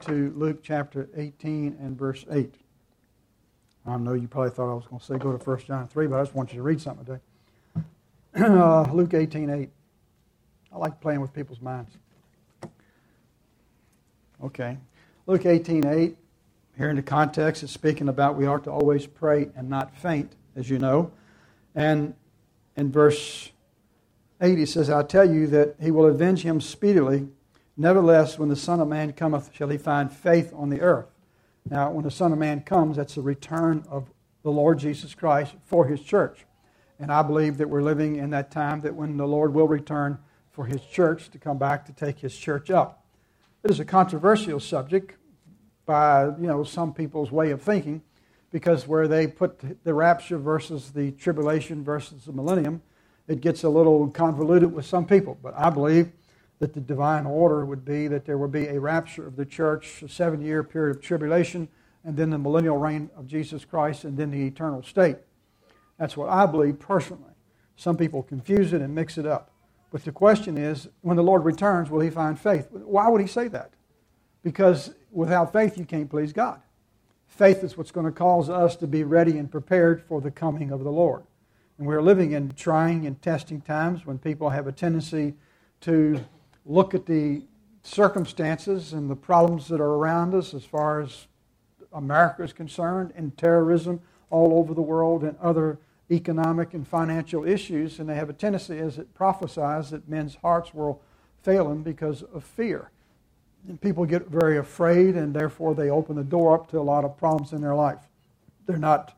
to Luke chapter 18 and verse 8. I know you probably thought I was going to say go to 1 John 3, but I just want you to read something today. Luke 18:8. I like playing with people's minds. Okay. Luke 18:8. Here in the context, it's speaking about we ought to always pray and not faint, as you know. And in verse 8, he says, I tell you that he will avenge him speedily. Nevertheless, when the Son of Man cometh, shall he find faith on the earth. Now, when the Son of Man comes, that's the return of the Lord Jesus Christ for His church. And I believe that we're living in that time that when the Lord will return for His church to come back to take His church up. It is a controversial subject by some people's way of thinking, because where they put the rapture versus the tribulation versus the millennium, it gets a little convoluted with some people. But I believe that the divine order would be that there would be a rapture of the church, a 7-year period of tribulation, and then the millennial reign of Jesus Christ, and then the eternal state. That's what I believe personally. Some people confuse it and mix it up. But the question is, when the Lord returns, will He find faith? Why would He say that? Because without faith, you can't please God. Faith is what's going to cause us to be ready and prepared for the coming of the Lord. And we're living in trying and testing times when people have a tendency to look at the circumstances and the problems that are around us as far as America is concerned, and terrorism all over the world, and other economic and financial issues, and they have a tendency, as it prophesies, that men's hearts will fail them because of fear. And people get very afraid, and therefore they open the door up to a lot of problems in their life. They're not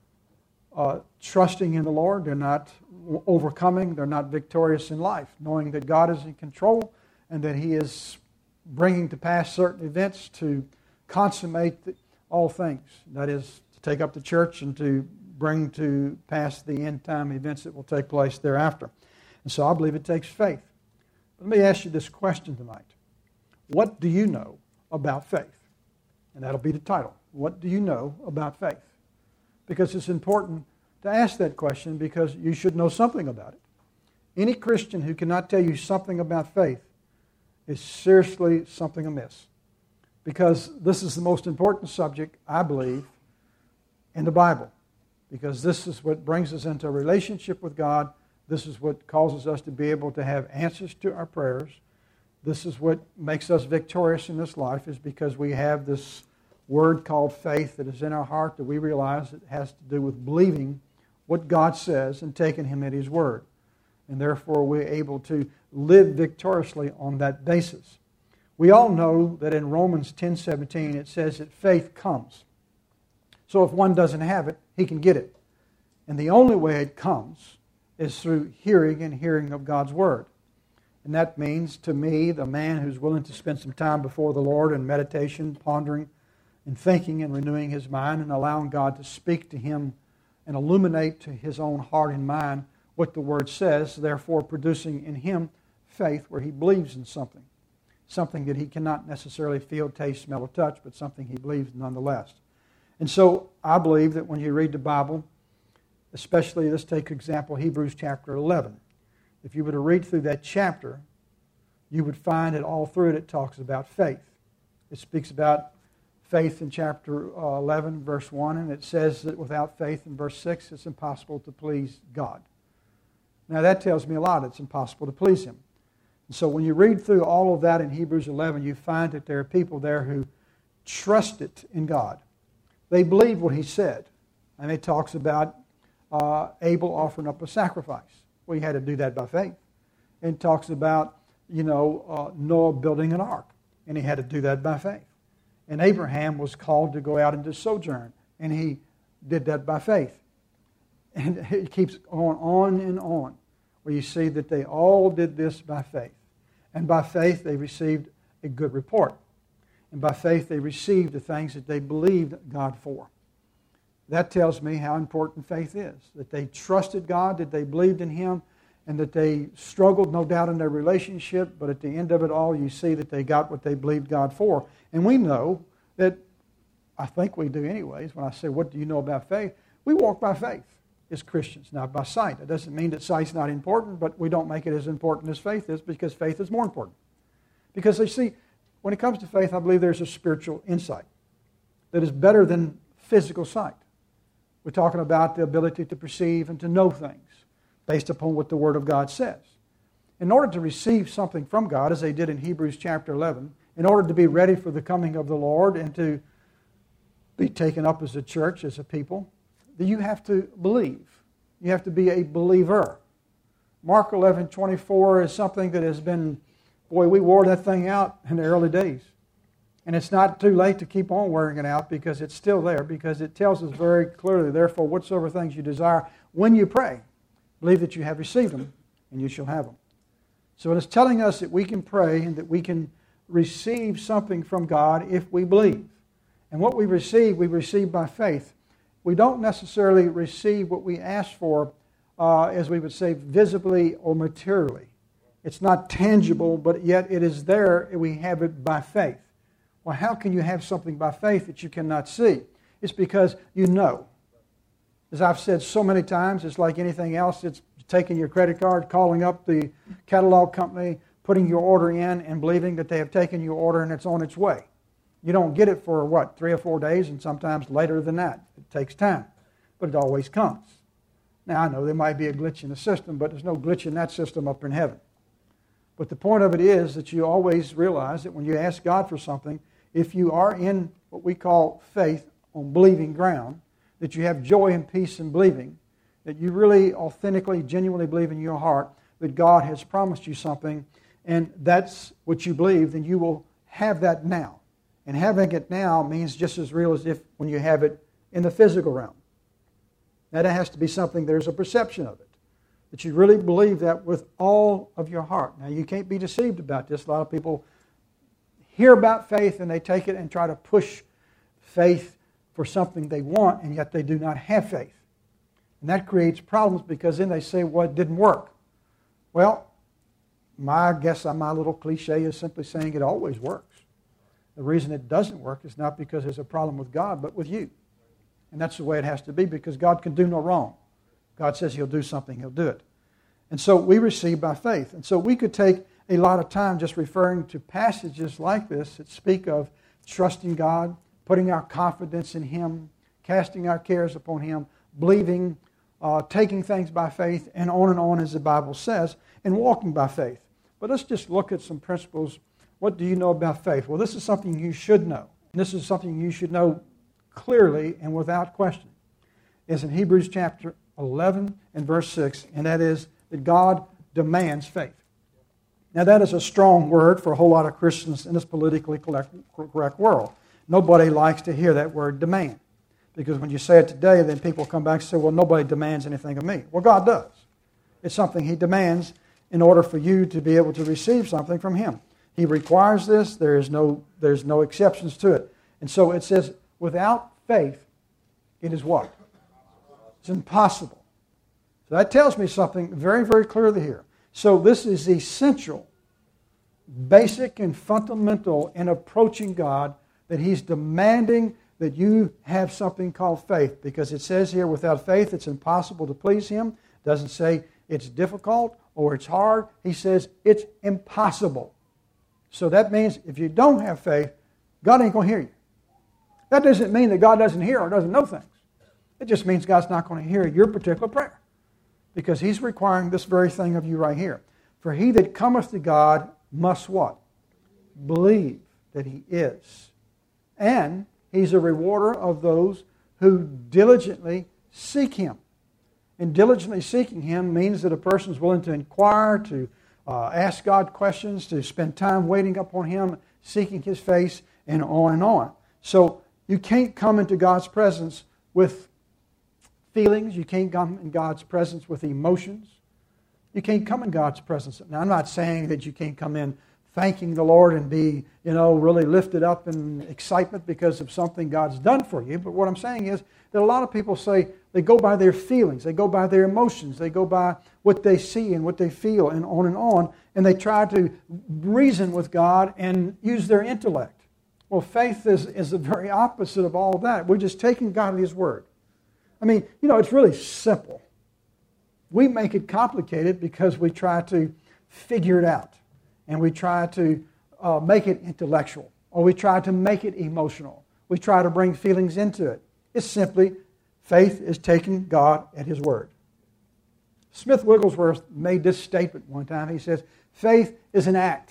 trusting in the Lord. They're not overcoming. They're not victorious in life, knowing that God is in control and that He is bringing to pass certain events to consummate all things. That is, to take up the church and to bring to pass the end-time events that will take place thereafter. And so I believe it takes faith. Let me ask you this question tonight. What do you know about faith? And that'll be the title. What do you know about faith? Because it's important to ask that question, because you should know something about it. Any Christian who cannot tell you something about faith is seriously something amiss. Because this is the most important subject, I believe, in the Bible. Because this is what brings us into a relationship with God. This is what causes us to be able to have answers to our prayers. This is what makes us victorious in this life, is because we have this word called faith that is in our heart, that we realize it has to do with believing what God says and taking Him at His word. And therefore we're able to live victoriously on that basis. We all know that in Romans 10:17 it says that faith comes. So if one doesn't have it, he can get it. And the only way it comes is through hearing, and hearing of God's word. And that means, to me, the man who's willing to spend some time before the Lord in meditation, pondering, and thinking, and renewing his mind, and allowing God to speak to him and illuminate to his own heart and mind what the Word says, therefore producing in him faith where he believes in something. Something that he cannot necessarily feel, taste, smell, or touch, but something he believes nonetheless. And so I believe that when you read the Bible, especially, let's take example Hebrews chapter 11. If you were to read through that chapter, you would find that all through it talks about faith. It speaks about faith in chapter 11, verse 1, and it says that without faith in verse 6, it's impossible to please God. Now that tells me a lot. It's impossible to please Him. And so when you read through all of that in Hebrews 11, you find that there are people there who trusted in God. They believe what He said. And it talks about Abel offering up a sacrifice. Well, he had to do that by faith. And it talks about, Noah building an ark. And he had to do that by faith. And Abraham was called to go out into sojourn. And he did that by faith. And it keeps going on and on, where you see that they all did this by faith. And by faith they received a good report. And by faith they received the things that they believed God for. That tells me how important faith is. That they trusted God, that they believed in Him, and that they struggled, no doubt, in their relationship, but at the end of it all, you see that they got what they believed God for. And we know that, I think we do anyways, when I say, what do you know about faith? We walk by faith as Christians, not by sight. It doesn't mean that sight's not important, but we don't make it as important as faith is, because faith is more important. Because, you see, when it comes to faith, I believe there's a spiritual insight that is better than physical sight. We're talking about the ability to perceive and to know things based upon what the Word of God says. In order to receive something from God, as they did in Hebrews chapter 11, in order to be ready for the coming of the Lord and to be taken up as a church, as a people, then you have to believe. You have to be a believer. Mark 11:24 is something that has been, boy, we wore that thing out in the early days. And it's not too late to keep on wearing it out because it's still there, because it tells us very clearly, therefore, whatsoever things you desire, when you pray, believe that you have received them, and you shall have them. So it is telling us that we can pray and that we can receive something from God if we believe. And what we receive by faith. We don't necessarily receive what we ask for, as we would say, visibly or materially. It's not tangible, but yet it is there, and we have it by faith. Well, how can you have something by faith that you cannot see? It's because you know. As I've said so many times, it's like anything else. It's taking your credit card, calling up the catalog company, putting your order in, and believing that they have taken your order and it's on its way. You don't get it for, 3 or 4 days, and sometimes later than that. It takes time, but it always comes. Now, I know there might be a glitch in the system, but there's no glitch in that system up in heaven. But the point of it is that you always realize that when you ask God for something, if you are in what we call faith on believing ground, that you have joy and peace in believing, that you really authentically, genuinely believe in your heart that God has promised you something, and that's what you believe, then you will have that now. And having it now means just as real as if when you have it in the physical realm. Now, that has to be something, there's a perception of it, that you really believe that with all of your heart. Now, you can't be deceived about this. A lot of people hear about faith and they take it and try to push faith for something they want, and yet they do not have faith. And that creates problems because then they say, well, it didn't work. Well, my little cliche is simply saying it always works. The reason it doesn't work is not because there's a problem with God, but with you. And that's the way it has to be, because God can do no wrong. God says He'll do something, He'll do it. And so we receive by faith. And so we could take a lot of time just referring to passages like this that speak of trusting God, putting our confidence in Him, casting our cares upon Him, believing, taking things by faith, and on as the Bible says, and walking by faith. But let's just look at some principles. What do you know about faith? Well, this is something you should know. And this is something you should know clearly and without question. It's in Hebrews chapter 11 and verse 6, and that is that God demands faith. Now, that is a strong word for a whole lot of Christians in this politically correct world. Nobody likes to hear that word demand. Because when you say it today, then people come back and say, well, nobody demands anything of me. Well, God does. It's something He demands in order for you to be able to receive something from Him. He requires this. There's no exceptions to it. And so it says, without faith, it is what? It's impossible. So that tells me something very, very clearly here. So this is essential, basic and fundamental in approaching God, that He's demanding that you have something called faith. Because it says here, without faith, it's impossible to please Him. It doesn't say it's difficult or it's hard. He says it's impossible. So that means if you don't have faith, God ain't going to hear you. That doesn't mean that God doesn't hear or doesn't know things. It just means God's not going to hear your particular prayer. Because He's requiring this very thing of you right here. For he that cometh to God must what? Believe that He is. And He's a rewarder of those who diligently seek Him. And diligently seeking Him means that a person is willing to inquire, to ask God questions, to spend time waiting upon Him, seeking His face, and on and on. So you can't come into God's presence with feelings. You can't come in God's presence with emotions. You can't come in God's presence. Now, I'm not saying that you can't come in thanking the Lord and be, really lifted up in excitement because of something God's done for you. But what I'm saying is that a lot of people say they go by their feelings, they go by their emotions, they go by what they see and what they feel, and on, and they try to reason with God and use their intellect. Well, faith is the very opposite of all of that. We're just taking God at His word. I mean, it's really simple. We make it complicated because we try to figure it out. And we try to make it intellectual, or we try to make it emotional. We try to bring feelings into it. It's simply faith is taking God at His word. Smith Wigglesworth made this statement one time. He says, faith is an act.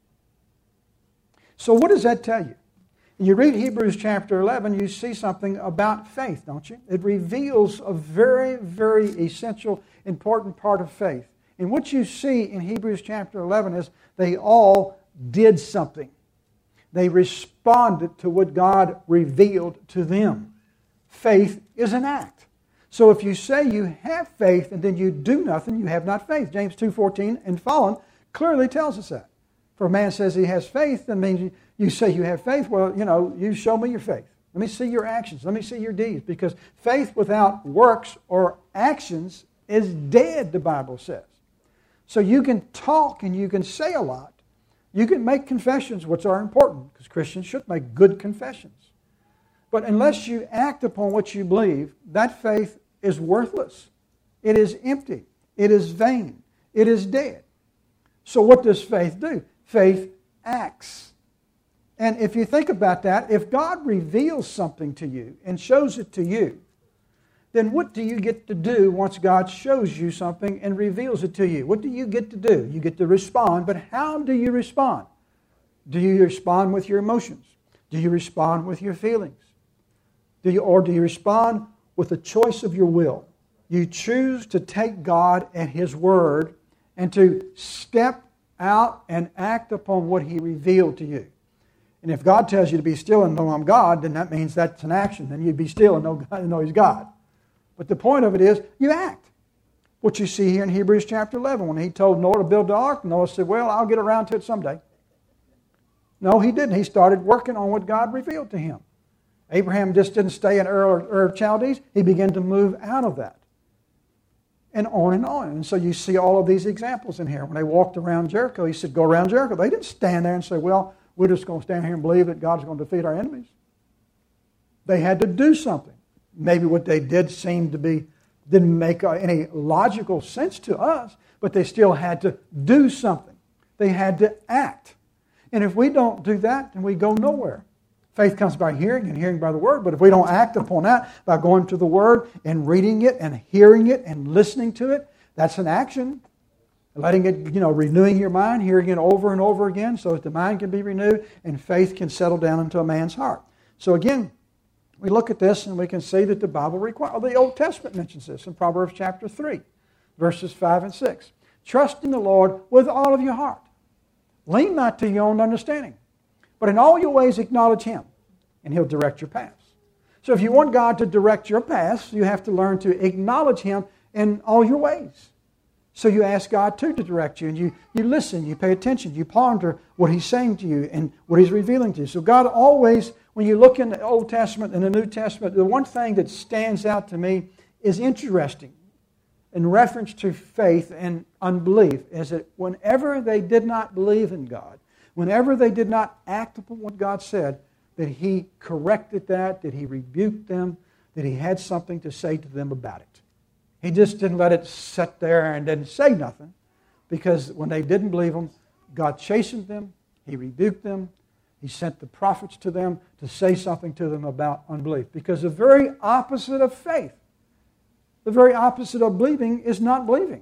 So what does that tell you? You read Hebrews chapter 11, you see something about faith, don't you? It reveals a very, very essential, important part of faith. And what you see in Hebrews chapter 11 is they all did something. They responded to what God revealed to them. Faith is an act. So if you say you have faith and then you do nothing, you have not faith. James 2:14 and following clearly tells us that. For a man says he has faith, that means you say you have faith. Well, you show me your faith. Let me see your actions. Let me see your deeds. Because faith without works or actions is dead, the Bible says. So you can talk and you can say a lot. You can make confessions, which are important, because Christians should make good confessions. But unless you act upon what you believe, that faith is worthless. It is empty. It is vain. It is dead. So what does faith do? Faith acts. And if you think about that, if God reveals something to you and shows it to you, then what do you get to do once God shows you something and reveals it to you? What do you get to do? You get to respond, but how do you respond? Do you respond with your emotions? Do you respond with your feelings? Do you respond with the choice of your will? You choose to take God at His word and to step out and act upon what He revealed to you. And if God tells you to be still and know I'm God, then that means that's an action. Then you be still and know He's God. But the point of it is, you act. What you see here in Hebrews chapter 11, when He told Noah to build the ark, Noah said, well, I'll get around to it someday. No, he didn't. He started working on what God revealed to him. Abraham just didn't stay in Ur of Chaldees. He began to move out of that. And on and on. And so you see all of these examples in here. When they walked around Jericho, He said, go around Jericho. They didn't stand there and say, well, we're just going to stand here and believe that God's going to defeat our enemies. They had to do something. Maybe what they did didn't make any logical sense to us, but they still had to do something. They had to act. And if we don't do that, then we go nowhere. Faith comes by hearing, and hearing by the Word. But if we don't act upon that by going to the Word and reading it and hearing it and listening to it, that's an action. Letting it, renewing your mind, hearing it over and over again so that the mind can be renewed and faith can settle down into a man's heart. So again, we look at this and we can see that the Bible requires, the Old Testament mentions this in Proverbs chapter 3, verses 5 and 6. Trust in the Lord with all of your heart. Lean not to your own understanding, but in all your ways acknowledge Him, and He'll direct your paths. So if you want God to direct your paths, you have to learn to acknowledge Him in all your ways. So you ask God to direct you, and you listen, you pay attention, you ponder what He's saying to you and what He's revealing to you. So God always, when you look in the Old Testament and the New Testament, the one thing that stands out to me is interesting in reference to faith and unbelief, is that whenever they did not believe in God, whenever they did not act upon what God said, that He corrected that He rebuked them, that He had something to say to them about it. He just didn't let it sit there and didn't say nothing, because when they didn't believe Him, God chastened them, He rebuked them, He sent the prophets to them to say something to them about unbelief. Because the very opposite of faith, the very opposite of believing is not believing.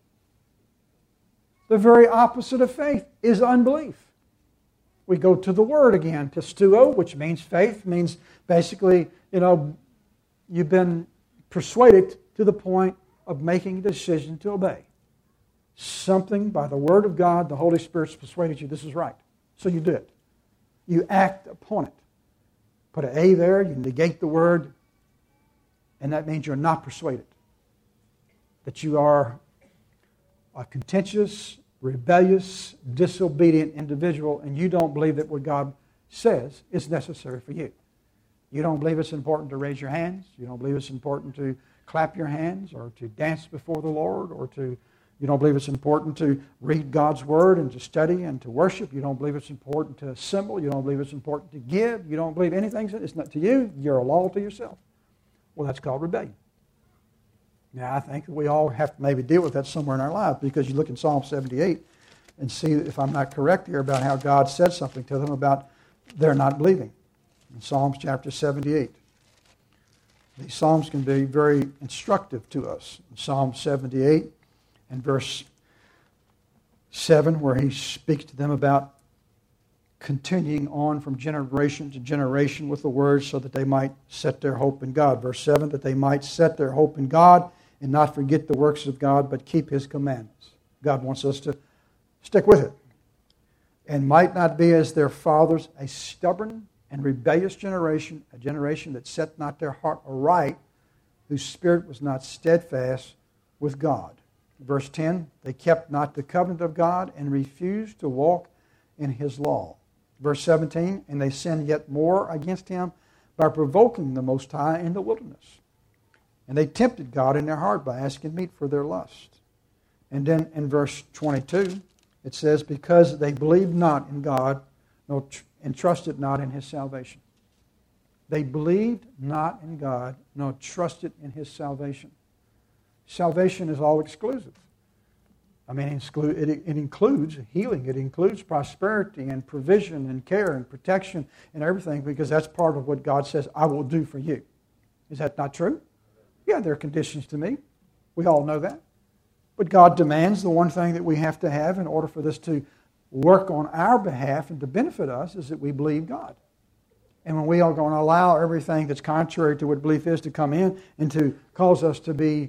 The very opposite of faith is unbelief. We go to the word again, pisteuo, which means faith, means basically, you've been persuaded to the point of making a decision to obey. Something by the Word of God, the Holy Spirit's persuaded you this is right. So you do it. You act upon it. Put an A there, you negate the word, and that means you're not persuaded. That you are a contentious, rebellious, disobedient individual, and you don't believe that what God says is necessary for you. You don't believe it's important to raise your hands. You don't believe it's important to clap your hands or to dance before the Lord, or you don't believe it's important to read God's Word and to study and to worship. You don't believe it's important to assemble. You don't believe it's important to give. You don't believe anything. It's not to you. You're a law to yourself. Well, that's called rebellion. Now, I think that we all have to maybe deal with that somewhere in our lives, because you look in Psalm 78, and see if I'm not correct here about how God said something to them about their not believing. In Psalms chapter 78. These Psalms can be very instructive to us. In Psalm 78 and verse 7, where he speaks to them about continuing on from generation to generation with the word so that they might set their hope in God. Verse 7, that they might set their hope in God and not forget the works of God, but keep His commandments. God wants us to stick with it. And might not be as their fathers, a stubborn and rebellious generation, a generation that set not their heart aright, whose spirit was not steadfast with God. Verse 10, they kept not the covenant of God and refused to walk in His law. Verse 17, and they sinned yet more against Him by provoking the Most High in the wilderness. And they tempted God in their heart by asking meat for their lust. And then in verse 22, it says, because they believed not in God, and trusted not in His salvation. They believed not in God, nor trusted in His salvation. Salvation is all exclusive. I mean, it includes healing. It includes prosperity and provision and care and protection and everything, because that's part of what God says, I will do for you. Is that not true? Yeah, there are conditions to meet. We all know that. But God demands the one thing that we have to have in order for this to work on our behalf and to benefit us is that we believe God. And when we are going to allow everything that's contrary to what belief is to come in and to cause us to be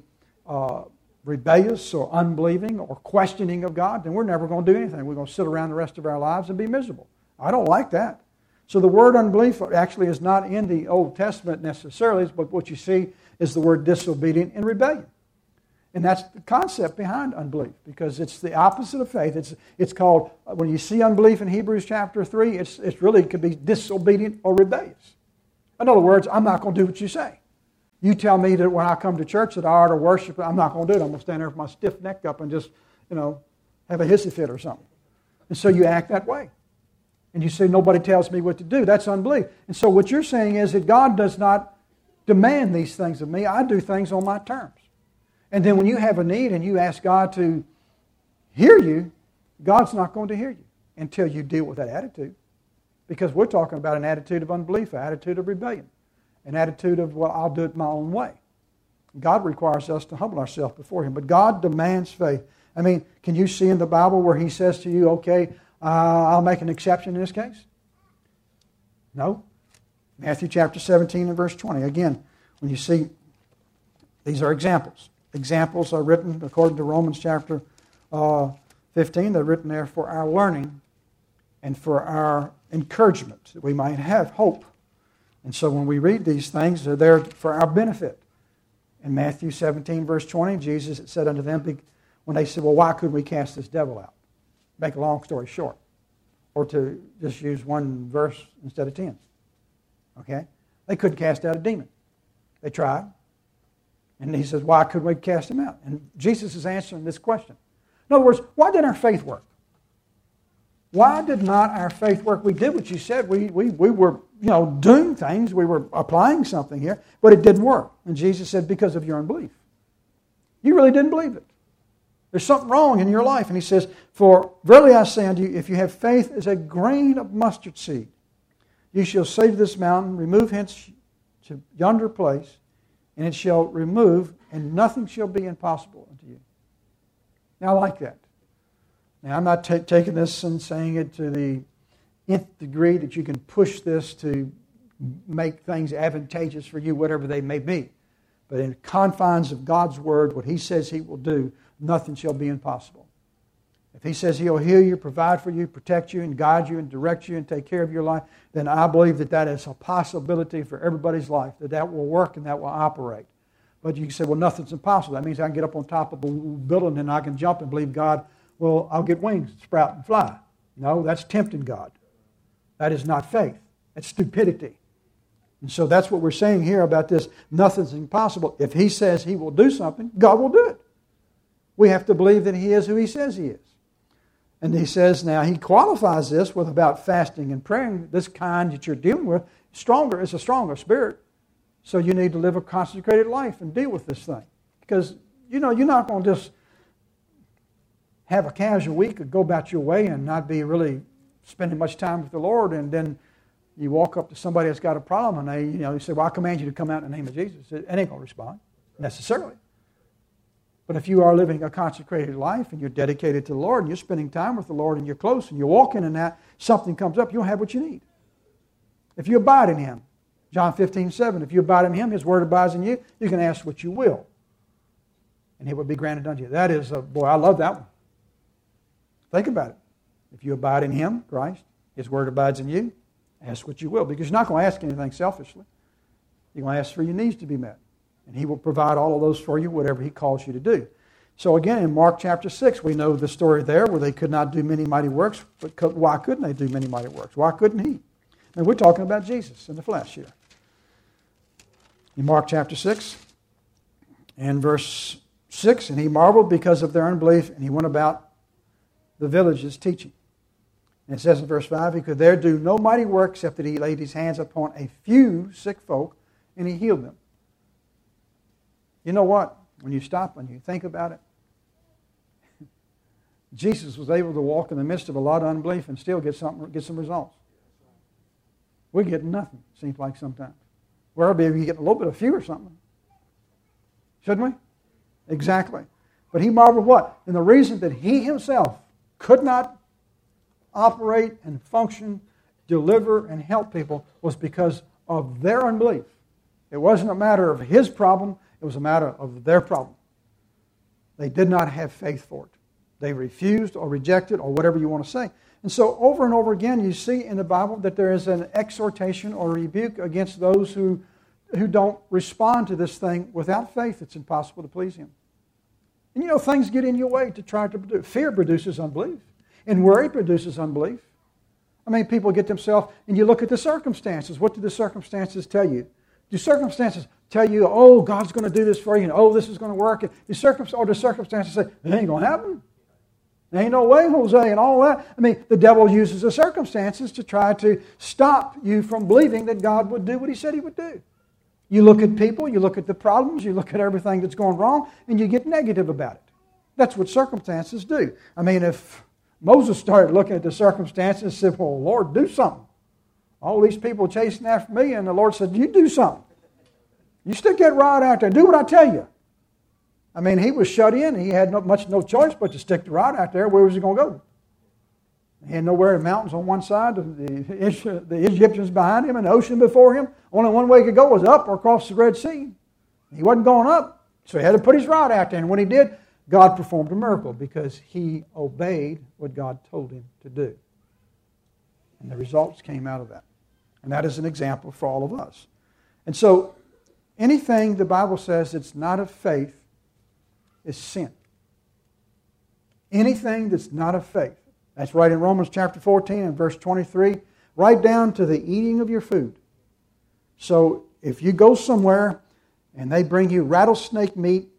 rebellious or unbelieving or questioning of God, then we're never going to do anything. We're going to sit around the rest of our lives and be miserable. I don't like that. So the word unbelief actually is not in the Old Testament necessarily, but what you see is the word disobedient and rebellion. And that's the concept behind unbelief, because it's the opposite of faith. It's called, when you see unbelief in Hebrews chapter 3, it really could be disobedient or rebellious. In other words, I'm not going to do what you say. You tell me that when I come to church that I ought to worship, I'm not going to do it. I'm going to stand there with my stiff neck up and just, have a hissy fit or something. And so you act that way. And you say, nobody tells me what to do. That's unbelief. And so what you're saying is that God does not demand these things of me. I do things on my terms. And then when you have a need and you ask God to hear you, God's not going to hear you until you deal with that attitude. Because we're talking about an attitude of unbelief, an attitude of rebellion, an attitude of, well, I'll do it my own way. God requires us to humble ourselves before Him. But God demands faith. I mean, can you see in the Bible where He says to you, okay, I'll make an exception in this case? No. Matthew chapter 17 and verse 20. Again, when you see, these are examples. Examples are written, according to Romans chapter 15, they're written there for our learning and for our encouragement, that we might have hope. And so when we read these things, they're there for our benefit. In Matthew 17, verse 20, Jesus said unto them, when they said, well, why couldn't we cast this devil out? Make a long story short. Or to just use one verse instead of 10. Okay? They couldn't cast out a demon. They tried. And He says, why couldn't we cast him out? And Jesus is answering this question. In other words, why didn't our faith work? Why did not our faith work? We did what you said. We were, doing things. We were applying something here, but it didn't work. And Jesus said, because of your unbelief. You really didn't believe it. There's something wrong in your life. And He says, for verily I say unto you, if you have faith as a grain of mustard seed, you shall say to this mountain, remove hence to yonder place, and it shall remove, and nothing shall be impossible unto you. Now, I like that. Now, I'm not taking this and saying it to the nth degree that you can push this to make things advantageous for you, whatever they may be. But in the confines of God's Word, what He says He will do, nothing shall be impossible. If He says He'll heal you, provide for you, protect you, and guide you, and direct you, and take care of your life, then I believe that is a possibility for everybody's life, that will work and that will operate. But you can say, well, nothing's impossible. That means I can get up on top of a building and I can jump and believe God, well, I'll get wings, sprout, and fly. No, that's tempting God. That is not faith. That's stupidity. And so that's what we're saying here about this. Nothing's impossible. If He says He will do something, God will do it. We have to believe that He is who He says He is. And He says now, He qualifies this with about fasting and praying. This kind that you're dealing with, stronger is a stronger spirit. So you need to live a consecrated life and deal with this thing. Because, you're not going to just have a casual week or go about your way and not be really spending much time with the Lord, and then you walk up to somebody that's got a problem, and you say, well, I command you to come out in the name of Jesus. It ain't going to respond, necessarily. But if you are living a consecrated life and you're dedicated to the Lord and you're spending time with the Lord and you're close and you're walking in that, something comes up, you'll have what you need. If you abide in Him, John 15:7, if you abide in Him, His Word abides in you, you can ask what you will, and it will be granted unto you. That is, boy, I love that one. Think about it. If you abide in Him, Christ, His Word abides in you, ask what you will, because you're not going to ask anything selfishly. You're going to ask for your needs to be met. And He will provide all of those for you, whatever He calls you to do. So again, in Mark chapter 6, we know the story there where they could not do many mighty works. But why couldn't they do many mighty works? Why couldn't He? And we're talking about Jesus in the flesh here. In Mark chapter 6 and verse 6, and He marveled because of their unbelief, and He went about the villages teaching. And it says in verse 5, He could there do no mighty work except that He laid His hands upon a few sick folk, and He healed them. You know what? When you stop and you think about it, Jesus was able to walk in the midst of a lot of unbelief and still get some results. We get nothing, seems like sometimes. Well, maybe you get a little bit of few or something. Shouldn't we? Exactly. But He marveled what? And the reason that He Himself could not operate and function, deliver and help people was because of their unbelief. It wasn't a matter of His problem. It was a matter of their problem. They did not have faith for it. They refused or rejected or whatever you want to say. And so over and over again you see in the Bible that there is an exhortation or rebuke against those who don't respond to this thing. Without faith, it's impossible to please Him. And you know, things get in your way to try to produce. Fear produces unbelief. And worry produces unbelief. I mean, people get themselves, and you look at the circumstances. What do the circumstances tell you? Do circumstances tell you, oh, God's going to do this for you, and oh, this is going to work? Or do circumstances say, it ain't going to happen? There ain't no way, Jose, and all that. I mean, the devil uses the circumstances to try to stop you from believing that God would do what He said He would do. You look at people, you look at the problems, you look at everything that's going wrong, and you get negative about it. That's what circumstances do. I mean, if Moses started looking at the circumstances and said, well, Lord, do something. All these people chasing after me, and the Lord said, you do something. You stick that rod out there, do what I tell you. I mean, he was shut in. He had no choice but to stick the rod out there. Where was he going to go? He had nowhere in the mountains on one side, the Egyptians behind him, and the ocean before him. Only one way he could go was up or across the Red Sea. He wasn't going up, so he had to put his rod out there. And when he did, God performed a miracle because he obeyed what God told him to do. And the results came out of that. And that is an example for all of us. And so, anything the Bible says that's not of faith is sin. Anything that's not of faith. That's right in Romans chapter 14 and verse 23, right down to the eating of your food. So if you go somewhere and they bring you rattlesnake meat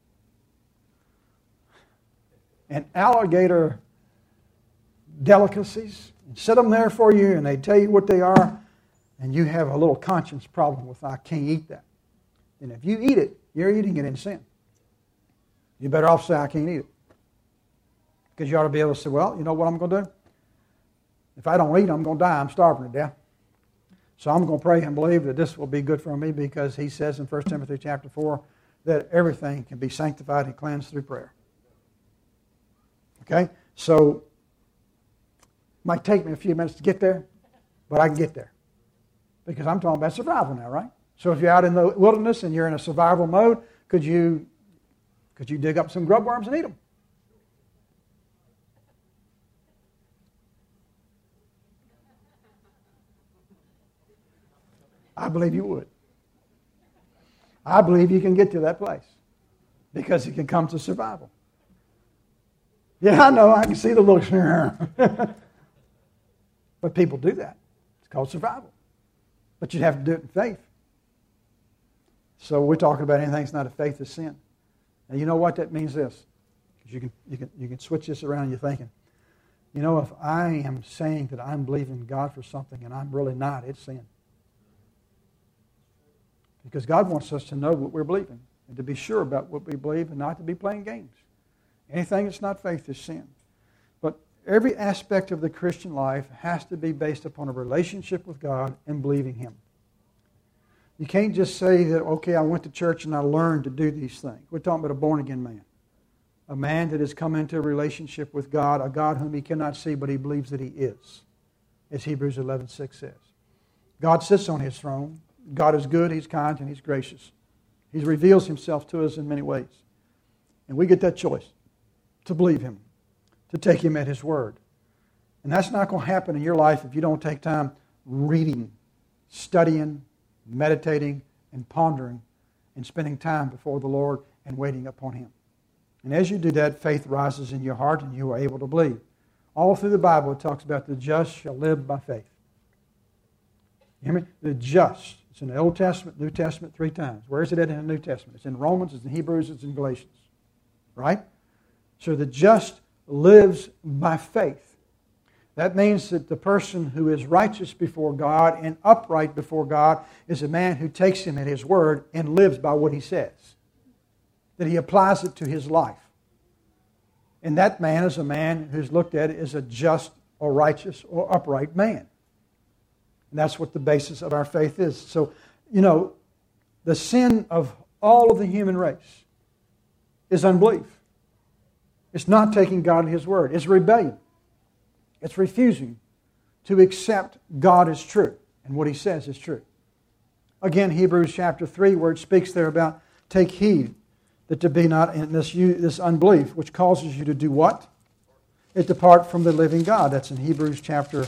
and alligator delicacies and set them there for you and they tell you what they are and you have a little conscience problem with, I can't eat that. And if you eat it, you're eating it in sin. You better off say, I can't eat it. Because you ought to be able to say, well, you know what I'm going to do? If I don't eat, I'm going to die. I'm starving to death. So I'm going to pray and believe that this will be good for me because he says in 1 Timothy chapter 4 that everything can be sanctified and cleansed through prayer. Okay? So it might take me a few minutes to get there, but I can get there. Because I'm talking about survival now, right? So if you're out in the wilderness and you're in a survival mode, could you dig up some grub worms and eat them? I believe you would. I believe you can get to that place because it can come to survival. Yeah, I know. I can see the looks. But people do that. It's called survival. But you'd have to do it in faith. So we're talking about anything that's not a faith is sin. And you know what that means? This, because you can switch this around. You're thinking, you know, if I am saying that I'm believing God for something and I'm really not, it's sin. Because God wants us to know what we're believing and to be sure about what we believe and not to be playing games. Anything that's not faith is sin. But every aspect of the Christian life has to be based upon a relationship with God and believing Him. You can't just say that, okay, I went to church and I learned to do these things. We're talking about a born-again man. A man that has come into a relationship with God, a God whom he cannot see, but he believes that He is, as Hebrews 11:6 says. God sits on His throne. God is good, He's kind, and He's gracious. He reveals Himself to us in many ways. And we get that choice to believe Him, to take Him at His word. And that's not going to happen in your life if you don't take time reading, studying, meditating, and pondering, and spending time before the Lord and waiting upon Him. And as you do that, faith rises in your heart and you are able to believe. All through the Bible it talks about the just shall live by faith. You hear me? The just. It's in the Old Testament, New Testament 3 times. Where is it at in the New Testament? It's in Romans, it's in Hebrews, it's in Galatians. Right? So the just lives by faith. That means that the person who is righteous before God and upright before God is a man who takes Him at His word and lives by what He says. That he applies it to his life. And that man is a man who's looked at as a just or righteous or upright man. And that's what the basis of our faith is. So, the sin of all of the human race is unbelief. It's not taking God at His word. It's rebellion. It's refusing to accept God as true and what He says is true. Again, Hebrews chapter 3, where it speaks there about take heed that there be not in this unbelief, which causes you to do what? It depart from the living God. That's in Hebrews chapter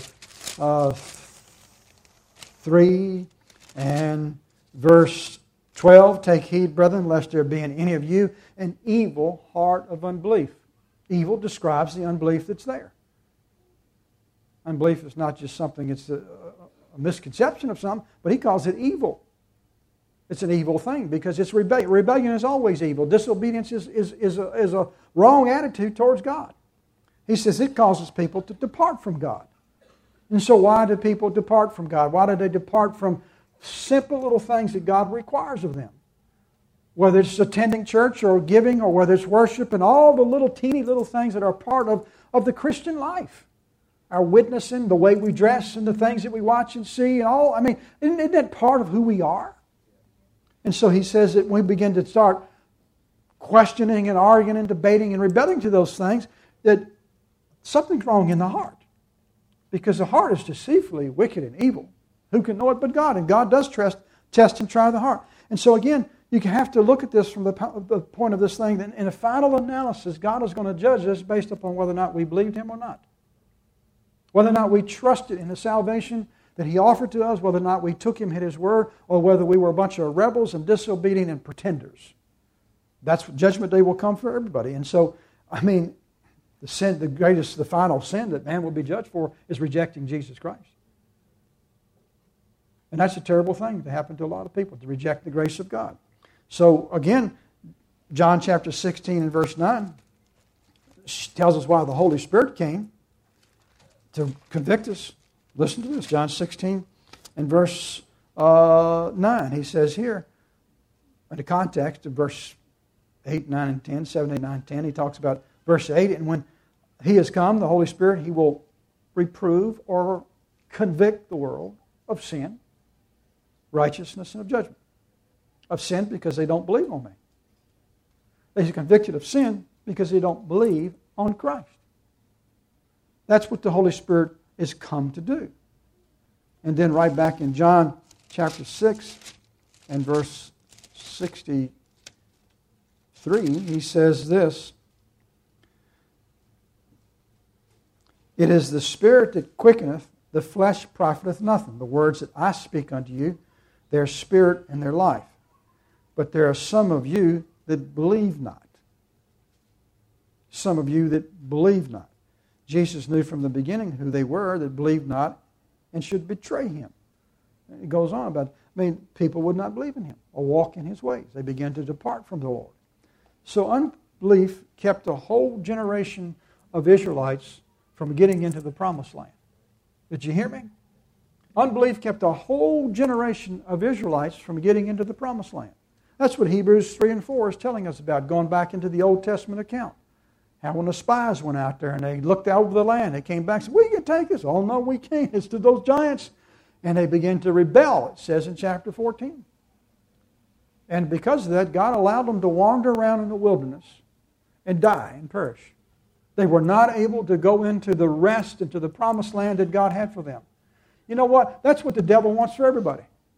3 and verse 12. Take heed, brethren, lest there be in any of you an evil heart of unbelief. Evil describes the unbelief that's there. Unbelief is not just something, it's a misconception of something, but he calls it evil. It's an evil thing because it's rebellion. Rebellion is always evil. Disobedience is a wrong attitude towards God. He says it causes people to depart from God. And so why do people depart from God? Why do they depart from simple little things that God requires of them? Whether it's attending church or giving or whether it's worship and all the little teeny little things that are part of the Christian life. Our witnessing, the way we dress and the things that we watch and see and all. I mean, isn't that part of who we are? And so he says that when we begin to start questioning and arguing and debating and rebelling to those things, that something's wrong in the heart. Because the heart is deceitfully wicked and evil. Who can know it but God? And God does test and try the heart. And so again, you have to look at this from the point of this thing that in a final analysis, God is going to judge us based upon whether or not we believed Him or not. Whether or not we trusted in the salvation that He offered to us, whether or not we took Him at His word, or whether we were a bunch of rebels and disobedient and pretenders. That's what Judgment Day will come for everybody. And so, the final sin that man will be judged for is rejecting Jesus Christ. And that's a terrible thing to happen to a lot of people, to reject the grace of God. So again, John chapter 16 and verse 9 tells us why the Holy Spirit came to convict us. Listen to this, John 16 and verse 9. He says here, in the context of verse 8, 9, and 10, 7, 8, 9, 10, he talks about verse 8, and when He has come, the Holy Spirit, He will reprove or convict the world of sin, righteousness, and of judgment. Of sin because they don't believe on me. They're convicted of sin because they don't believe on Christ. That's what the Holy Spirit is come to do. And then right back in John chapter 6 and verse 63, he says this, it is the Spirit that quickeneth, the flesh profiteth nothing. The words that I speak unto you, their spirit and their life. But there are some of you that believe not. Some of you that believe not. Jesus knew from the beginning who they were that believed not and should betray Him. It goes on about, people would not believe in Him or walk in His ways. They began to depart from the Lord. So unbelief kept a whole generation of Israelites from getting into the promised land. Did you hear me? Unbelief kept a whole generation of Israelites from getting into the promised land. That's what Hebrews 3 and 4 is telling us about, going back into the Old Testament account. How when the spies went out there and they looked over the land, they came back and said, we can take this. Oh, no, we can't. It's to those giants. And they began to rebel, it says in chapter 14. And because of that, God allowed them to wander around in the wilderness and die and perish. They were not able to go into the rest, into the promised land that God had for them. You know what? That's what the devil wants for everybody.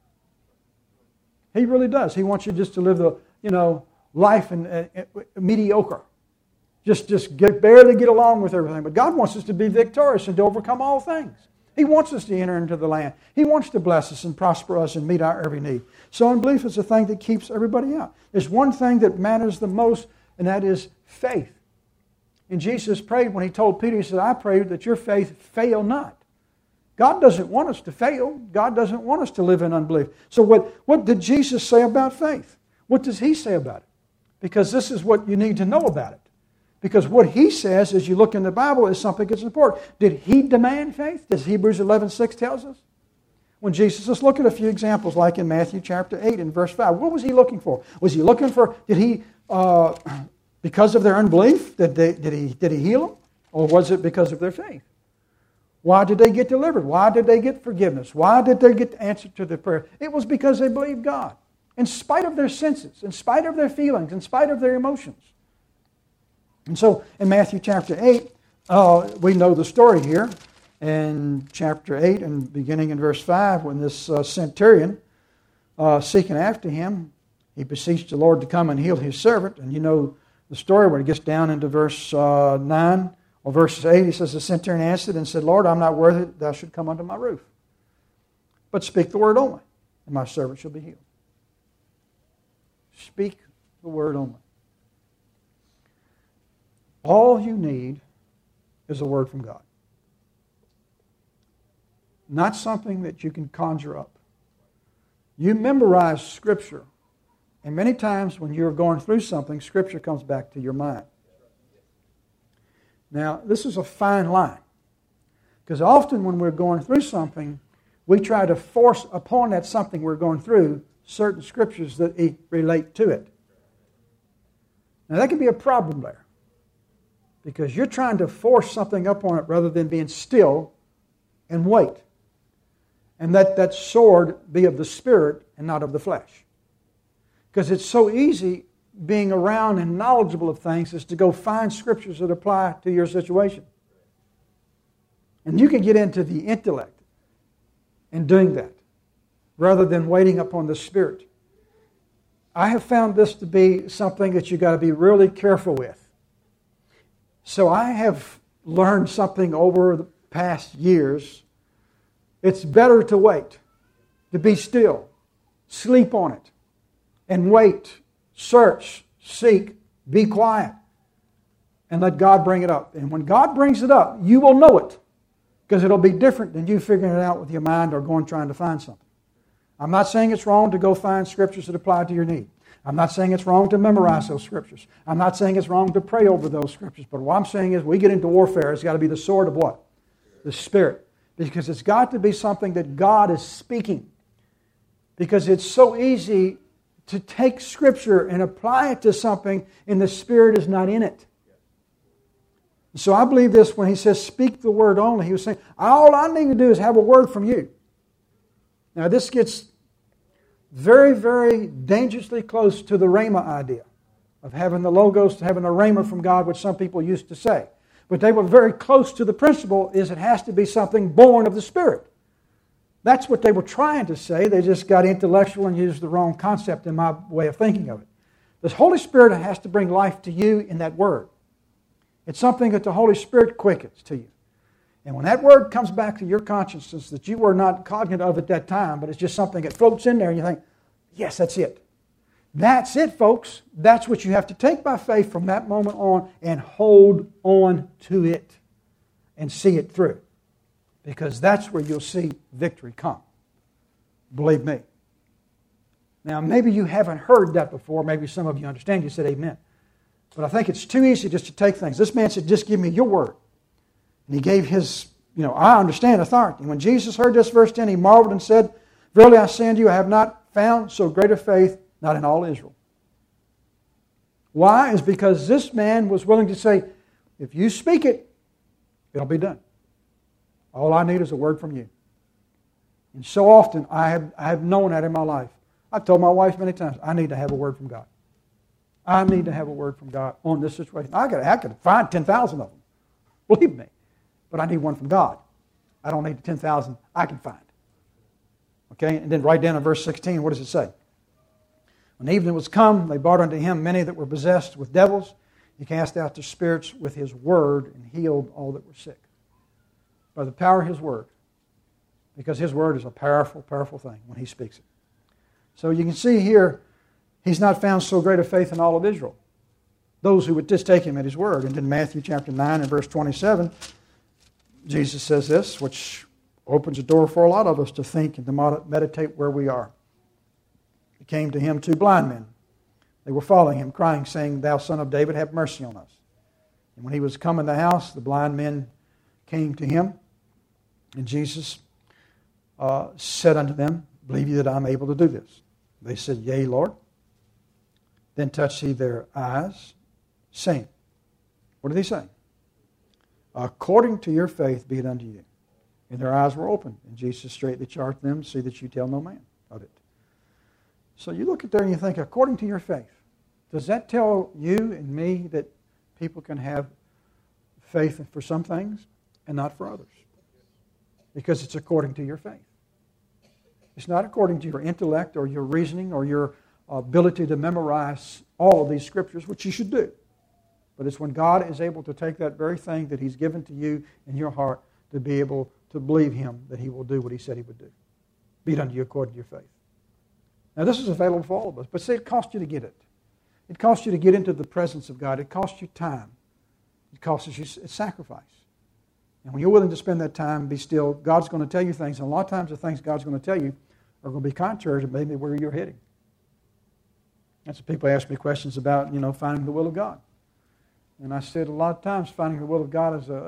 He really does. He wants you just to live the, life in mediocre. Just barely get along with everything. But God wants us to be victorious and to overcome all things. He wants us to enter into the land. He wants to bless us and prosper us and meet our every need. So unbelief is the thing that keeps everybody out. There's one thing that matters the most, and that is faith. And Jesus prayed when He told Peter, He said, I pray that your faith fail not. God doesn't want us to fail. God doesn't want us to live in unbelief. So what did Jesus say about faith? What does He say about it? Because this is what you need to know about it. Because what He says, as you look in the Bible, is something that's important. Did He demand faith? As Hebrews 11:6 tells us? When Jesus, let's look at a few examples, like in Matthew chapter 8 and verse 5. What was He looking for? Was He looking for, because of their unbelief, did He heal them? Or was it because of their faith? Why did they get delivered? Why did they get forgiveness? Why did they get the answer to their prayer? It was because they believed God. In spite of their senses, in spite of their feelings, in spite of their emotions. And so in Matthew chapter 8, we know the story here. In chapter 8 and beginning in verse 5, when this centurion, seeking after him, he beseeched the Lord to come and heal his servant. And you know the story when it gets down into verse 9 or verse 8. He says, the centurion answered and said, Lord, I'm not worthy that thou should come under my roof. But speak the word only, and my servant shall be healed. Speak the word only. All you need is a word from God. Not something that you can conjure up. You memorize Scripture, and many times when you're going through something, Scripture comes back to your mind. Now, this is a fine line, because often when we're going through something, we try to force upon that something we're going through certain Scriptures that relate to it. Now, that can be a problem there, because you're trying to force something up on it rather than being still and wait. And let that sword be of the Spirit and not of the flesh. Because it's so easy being around and knowledgeable of things is to go find Scriptures that apply to your situation. And you can get into the intellect in doing that rather than waiting upon the Spirit. I have found this to be something that you've got to be really careful with. So I have learned something over the past years. It's better to wait, to be still, sleep on it, and wait, search, seek, be quiet, and let God bring it up. And when God brings it up, you will know it, because it'll be different than you figuring it out with your mind or going trying to find something. I'm not saying it's wrong to go find Scriptures that apply to your need. I'm not saying it's wrong to memorize those Scriptures. I'm not saying it's wrong to pray over those Scriptures. But what I'm saying is we get into warfare, it's got to be the sword of what? The Spirit. Because it's got to be something that God is speaking. Because it's so easy to take Scripture and apply it to something and the Spirit is not in it. So I believe this when he says, speak the word only. He was saying, all I need to do is have a word from you. Now this gets very, very dangerously close to the Rhema idea of having the Logos, having a Rhema from God, which some people used to say. But they were very close to the principle is it has to be something born of the Spirit. That's what they were trying to say. They just got intellectual and used the wrong concept in my way of thinking of it. The Holy Spirit has to bring life to you in that Word. It's something that the Holy Spirit quickens to you. And when that Word comes back to your consciousness that you were not cognizant of at that time, but it's just something that floats in there and you think, yes, that's it. That's it, folks. That's what you have to take by faith from that moment on and hold on to it and see it through. Because that's where you'll see victory come. Believe me. Now, maybe you haven't heard that before. Maybe some of you understand. You said amen. But I think it's too easy just to take things. This man said, just give me your word. And he gave his, I understand authority. And when Jesus heard this, verse 10, he marveled and said, verily I say unto you, I have not found so great a faith, not in all Israel. Why? Is because this man was willing to say, If you speak it, it'll be done. All I need is a word from you. And so often I have known that in my life. I've told my wife many times, I need to have a word from God. I need to have a word from God on this situation. I could find 10,000 of them. Believe me. But I need one from God. I don't need the 10,000 I can find. Okay? And then right down in verse 16, what does it say? When evening was come, they brought unto him many that were possessed with devils. He cast out the spirits with his word and healed all that were sick. By the power of his word. Because his word is a powerful, powerful thing when he speaks it. So you can see here, he's not found so great a faith in all of Israel. Those who would just take him at his word. And in Matthew chapter 9 and verse 27, Jesus says this, which opens the door for a lot of us to think and to meditate where we are. It came to him 2 blind men. They were following him, crying, saying, Thou Son of David, have mercy on us. And when he was come in the house, the blind men came to him. And Jesus said unto them, Believe ye that I am able to do this? They said, Yea, Lord. Then touched he their eyes, saying, what did he say? According to your faith be it unto you. And their eyes were opened. And Jesus straightly charged them, See that you tell no man of it. So you look at there and you think, according to your faith. Does that tell you and me that people can have faith for some things and not for others? Because it's according to your faith. It's not according to your intellect or your reasoning or your ability to memorize all of these scriptures, which you should do. But it's when God is able to take that very thing that he's given to you in your heart to be able to believe him that he will do what he said he would do. Be it unto you according to your faith. Now this is available for all of us, but see, it costs you to get it. It costs you to get into the presence of God. It costs you time. It costs you sacrifice. And when you're willing to spend that time, be still, God's going to tell you things. And a lot of times the things God's going to tell you are going to be contrary to maybe where you're heading. That's what people ask me questions about, finding the will of God. And I said a lot of times finding the will of God is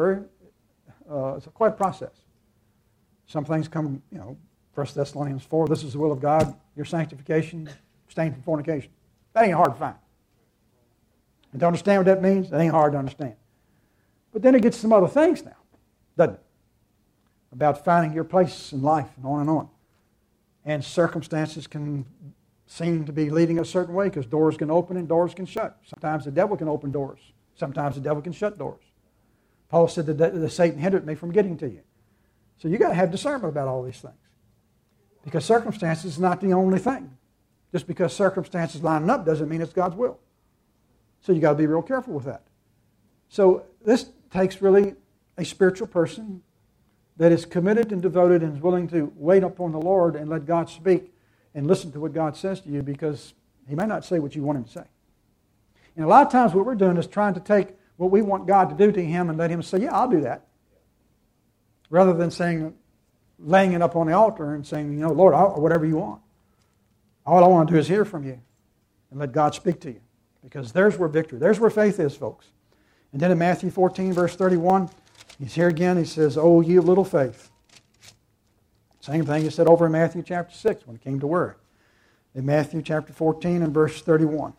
it's quite a process. Some things come, 1 Thessalonians 4, this is the will of God, your sanctification, abstain from fornication. That ain't hard to find. And to understand what that means, that ain't hard to understand. But then it gets some other things now, doesn't it? About finding your place in life and on and on. And circumstances can seem to be leading a certain way because doors can open and doors can shut. Sometimes the devil can open doors. Sometimes the devil can shut doors. Paul said that Satan hindered me from getting to you. So you got to have discernment about all these things. Because circumstances is not the only thing. Just because circumstances lining up doesn't mean it's God's will. So you got to be real careful with that. So this takes really a spiritual person that is committed and devoted and is willing to wait upon the Lord and let God speak and listen to what God says to you, because he may not say what you want him to say. And a lot of times what we're doing is trying to take what we want God to do to him and let him say, yeah, I'll do that. Rather than saying, laying it up on the altar and saying, Lord, whatever you want. All I want to do is hear from you and let God speak to you. Because there's where victory, there's where faith is, folks. And then in Matthew 14, verse 31, he's here again, he says, Oh, ye of little faith. Same thing he said over in Matthew chapter 6 when it came to word. In Matthew chapter 14 and verse 31.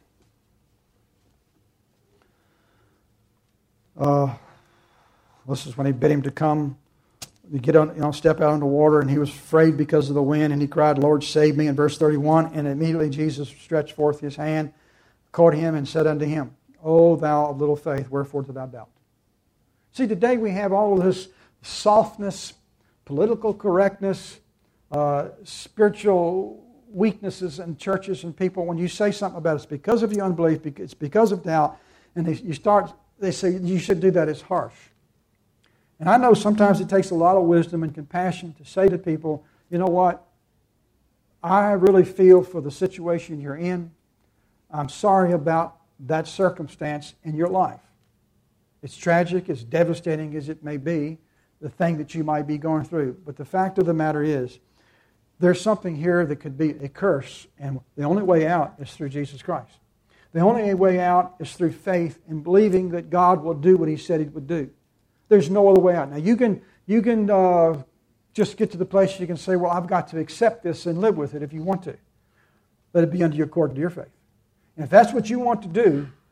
This is when he bid him to come, to get on, step out on the water, and he was afraid because of the wind, and he cried, Lord, save me, in verse 31. And immediately Jesus stretched forth his hand, caught him, and said unto him, O thou of little faith, wherefore did thou doubt? See, today we have all of this softness, political correctness, spiritual weaknesses in churches and people. When you say something about it's because of your unbelief, it's because of doubt, and they say you should do that, it's harsh. And I know sometimes it takes a lot of wisdom and compassion to say to people, you know what? I really feel for the situation you're in. I'm sorry about that circumstance in your life. It's tragic, as devastating as it may be, the thing that you might be going through. But the fact of the matter is, there's something here that could be a curse, and the only way out is through Jesus Christ. The only way out is through faith and believing that God will do what he said he would do. There's no other way out. Now, you can just get to the place you can say, well, I've got to accept this and live with it if you want to. Let it be unto you according to your faith. And if that's what you want to do,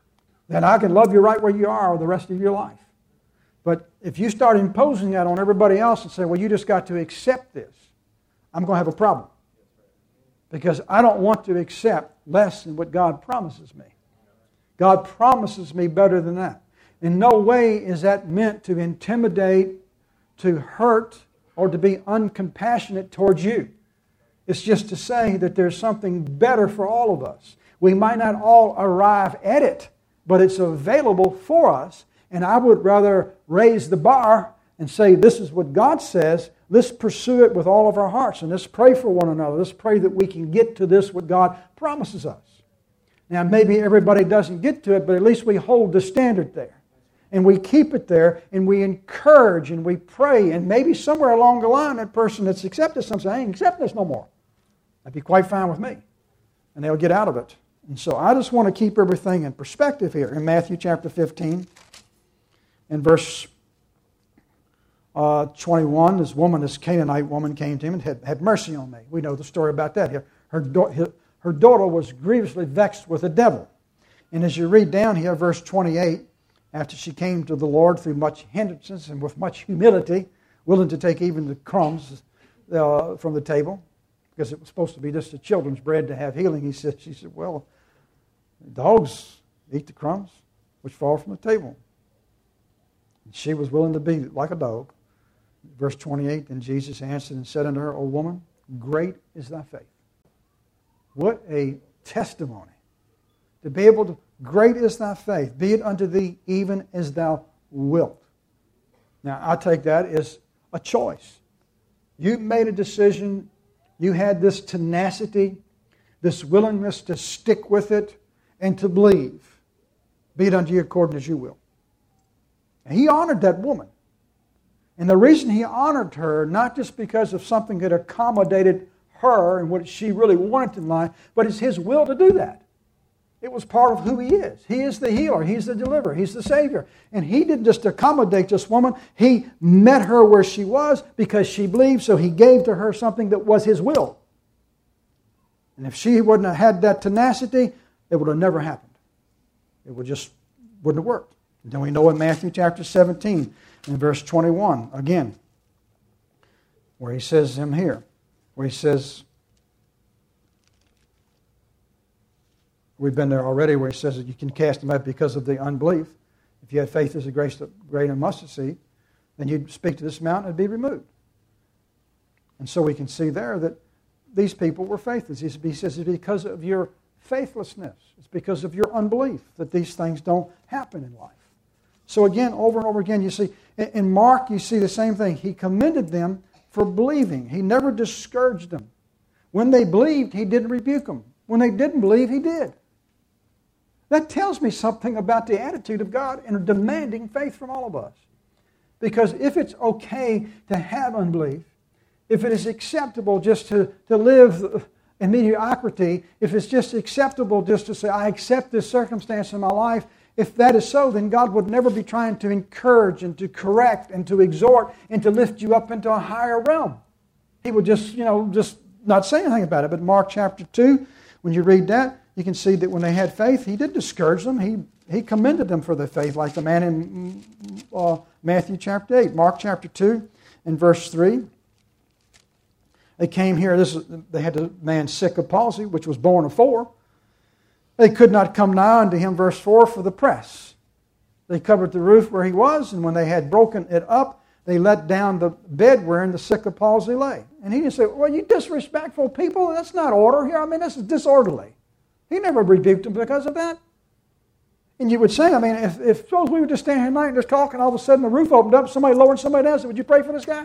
then I can love you right where you are the rest of your life. But if you start imposing that on everybody else and say, well, you just got to accept this, I'm going to have a problem. Because I don't want to accept less than what God promises me. God promises me better than that. In no way is that meant to intimidate, to hurt, or to be uncompassionate towards you. It's just to say that there's something better for all of us. We might not all arrive at it, but it's available for us. And I would rather raise the bar and say, this is what God says. Let's pursue it with all of our hearts. And let's pray for one another. Let's pray that we can get to this, what God promises us. Now, maybe everybody doesn't get to it, but at least we hold the standard there. And we keep it there, and we encourage, and we pray. And maybe somewhere along the line, that person that's accepted something says, I ain't accepting this no more. That'd be quite fine with me. And they'll get out of it. And so I just want to keep everything in perspective here. In Matthew chapter 15, in verse 21, this Canaanite woman came to him and had mercy on me. We know the story about that here. Her daughter was grievously vexed with the devil. And as you read down here, verse 28, after she came to the Lord through much hindrance and with much humility, willing to take even the crumbs from the table, because it was supposed to be just the children's bread to have healing, she said, well, dogs eat the crumbs which fall from the table. And she was willing to be like a dog. Verse 28, then Jesus answered and said unto her, O woman, great is thy faith. What a testimony. To be able to, great is thy faith, be it unto thee even as thou wilt. Now, I take that as a choice. You made a decision. You had this tenacity, this willingness to stick with it and to believe. Be it unto you according as you will. And he honored that woman. And the reason he honored her, not just because of something that accommodated her and what she really wanted in life, but it's his will to do that. It was part of who he is. He is the healer. He's the deliverer. He's the Savior. And he didn't just accommodate this woman. He met her where she was because she believed, so he gave to her something that was his will. And if she wouldn't have had that tenacity, it would have never happened. It wouldn't have worked. And then we know in Matthew chapter 17, in verse 21, again, where he says him here, where he says, we've been there already, where he says that you can cast them out because of the unbelief. If you had faith as a grain of mustard seed, then you'd speak to this mountain and it'd be removed. And so we can see there that these people were faithless. He says it's because of your faithlessness. It's because of your unbelief that these things don't happen in life. So again, over and over again, you see, in Mark, you see the same thing. He commended them for believing. He never discouraged them. When they believed, he didn't rebuke them. When they didn't believe, he did. That tells me something about the attitude of God in demanding faith from all of us. Because if it's okay to have unbelief, if it is acceptable just to live in mediocrity, if it's just acceptable just to say, I accept this circumstance in my life, if that is so, then God would never be trying to encourage and to correct and to exhort and to lift you up into a higher realm. He would just not say anything about it. But Mark chapter 2, when you read that, you can see that when they had faith, he did discourage them. He commended them for their faith, like the man in Matthew chapter 8. Mark chapter 2 and verse 3. They came here, they had a man sick of palsy, which was born of 4. They could not come nigh unto him, verse 4, for the press. They covered the roof where he was, and when they had broken it up, they let down the bed wherein the sick of palsy lay. And he didn't say, well, you disrespectful people, that's not order here. I mean, this is disorderly. He never rebuked them because of that. And you would say, I mean, if suppose we were just standing here tonight and just talking, all of a sudden the roof opened up, somebody lowered somebody else, would you pray for this guy?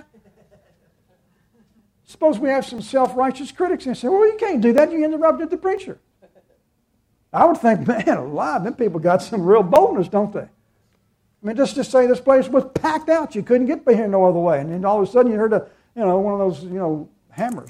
Suppose we have some self-righteous critics and say, well, you can't do that. You interrupted the preacher. I would think, man alive, them people got some real boldness, don't they? I mean, just to say this place was packed out. You couldn't get by here no other way. And then all of a sudden you heard one of those, hammers.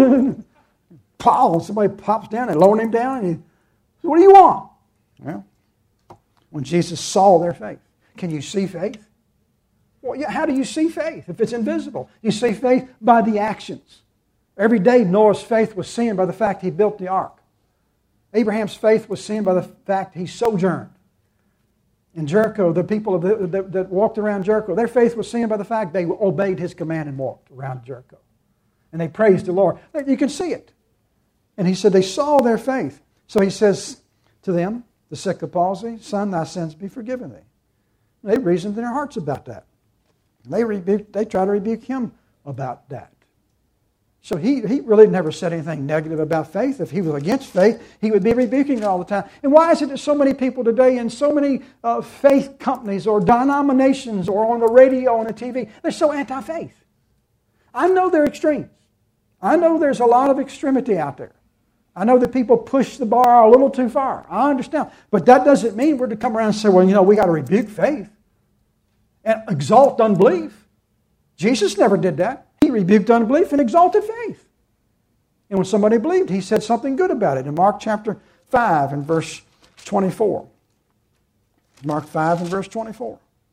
Paul, somebody pops down and lowering him down. And what do you want? Well, when Jesus saw their faith. Can you see faith? Well, yeah, how do you see faith if it's invisible? You see faith by the actions. Every day Noah's faith was seen by the fact he built the ark. Abraham's faith was seen by the fact he sojourned. In Jericho, the people that walked around Jericho, their faith was seen by the fact they obeyed His command and walked around Jericho. And they praised the Lord. You can see it. And He said they saw their faith. So He says to them, the sick of palsy, "Son, thy sins be forgiven thee." They reasoned in their hearts about that. They try to rebuke Him about that. So he really never said anything negative about faith. If He was against faith, He would be rebuking it all the time. And why is it that so many people today in so many faith companies or denominations or on the radio and the TV, they're so anti-faith? I know they're extremes. I know there's a lot of extremity out there. I know that people push the bar a little too far. I understand. But that doesn't mean we're to come around and say, well, we got to rebuke faith and exalt unbelief. Jesus never did that. He rebuked unbelief and exalted faith. And when somebody believed, He said something good about it. In Mark chapter 5 and verse 24. Mark 5 and verse 24.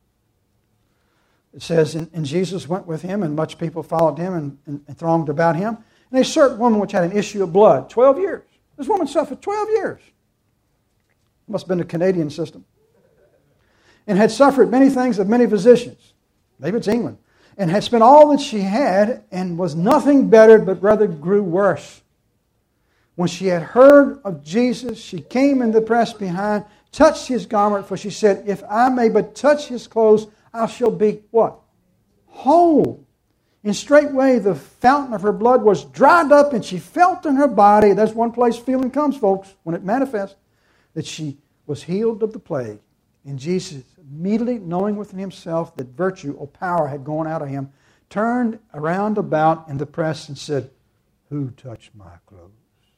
It says, and Jesus went with Him, and much people followed Him and thronged about Him. And a certain woman which had an issue of blood, 12 years. This woman suffered 12 years. Must have been the Canadian system. And had suffered many things of many physicians. Maybe it's England. And had spent all that she had, and was nothing bettered, but rather grew worse. When she had heard of Jesus, she came in the press behind, touched His garment, for she said, "If I may but touch His clothes, I shall be," what? "Whole." And straightway the fountain of her blood was dried up, and she felt in her body, that's one place feeling comes, folks, when it manifests, that she was healed of the plague. And Jesus, immediately knowing within Himself that virtue or power had gone out of Him, turned around about in the press and said, "Who touched my clothes?"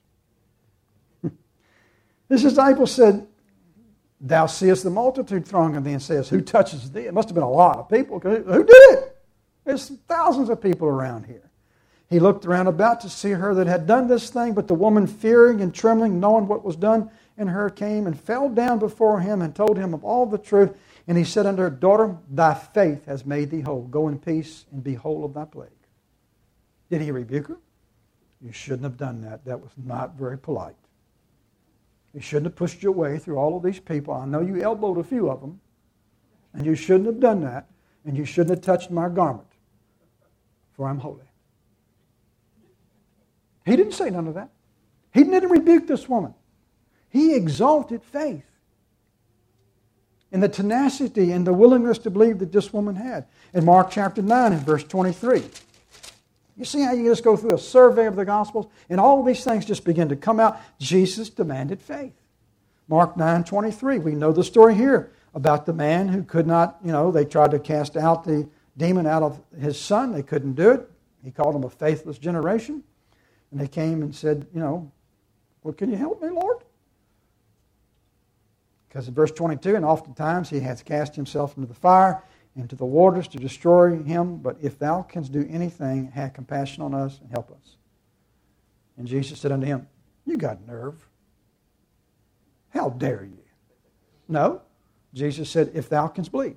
His disciples said, "Thou seest the multitude thronging thee, and sayest, Who touches thee?" It must have been a lot of people. Who did it? There's thousands of people around here. He looked around about to see her that had done this thing, but the woman, fearing and trembling, knowing what was done in her, came and fell down before Him and told Him of all the truth. And He said unto her, "Daughter, thy faith has made thee whole. Go in peace and be whole of thy plague." Did He rebuke her? You shouldn't have done that. That was not very polite. You shouldn't have pushed your way through all of these people. I know you elbowed a few of them, and you shouldn't have done that, and you shouldn't have touched my garment, for I'm holy. He didn't say none of that. He didn't rebuke this woman. He exalted faith and the tenacity and the willingness to believe that this woman had. In Mark chapter 9 and verse 23. You see how you just go through a survey of the Gospels and all of these things just begin to come out. Jesus demanded faith. Mark 9:23. We know the story here about the man who could not, they tried to cast out the demon out of his son. They couldn't do it. He called them a faithless generation. And they came and said, well, can you help me, Lord? Because in verse 22, and oftentimes He hath cast Himself into the fire, into the waters to destroy him. But if thou canst do anything, have compassion on us and help us. And Jesus said unto him, "You got nerve. How dare you?" No. Jesus said, "If thou canst believe."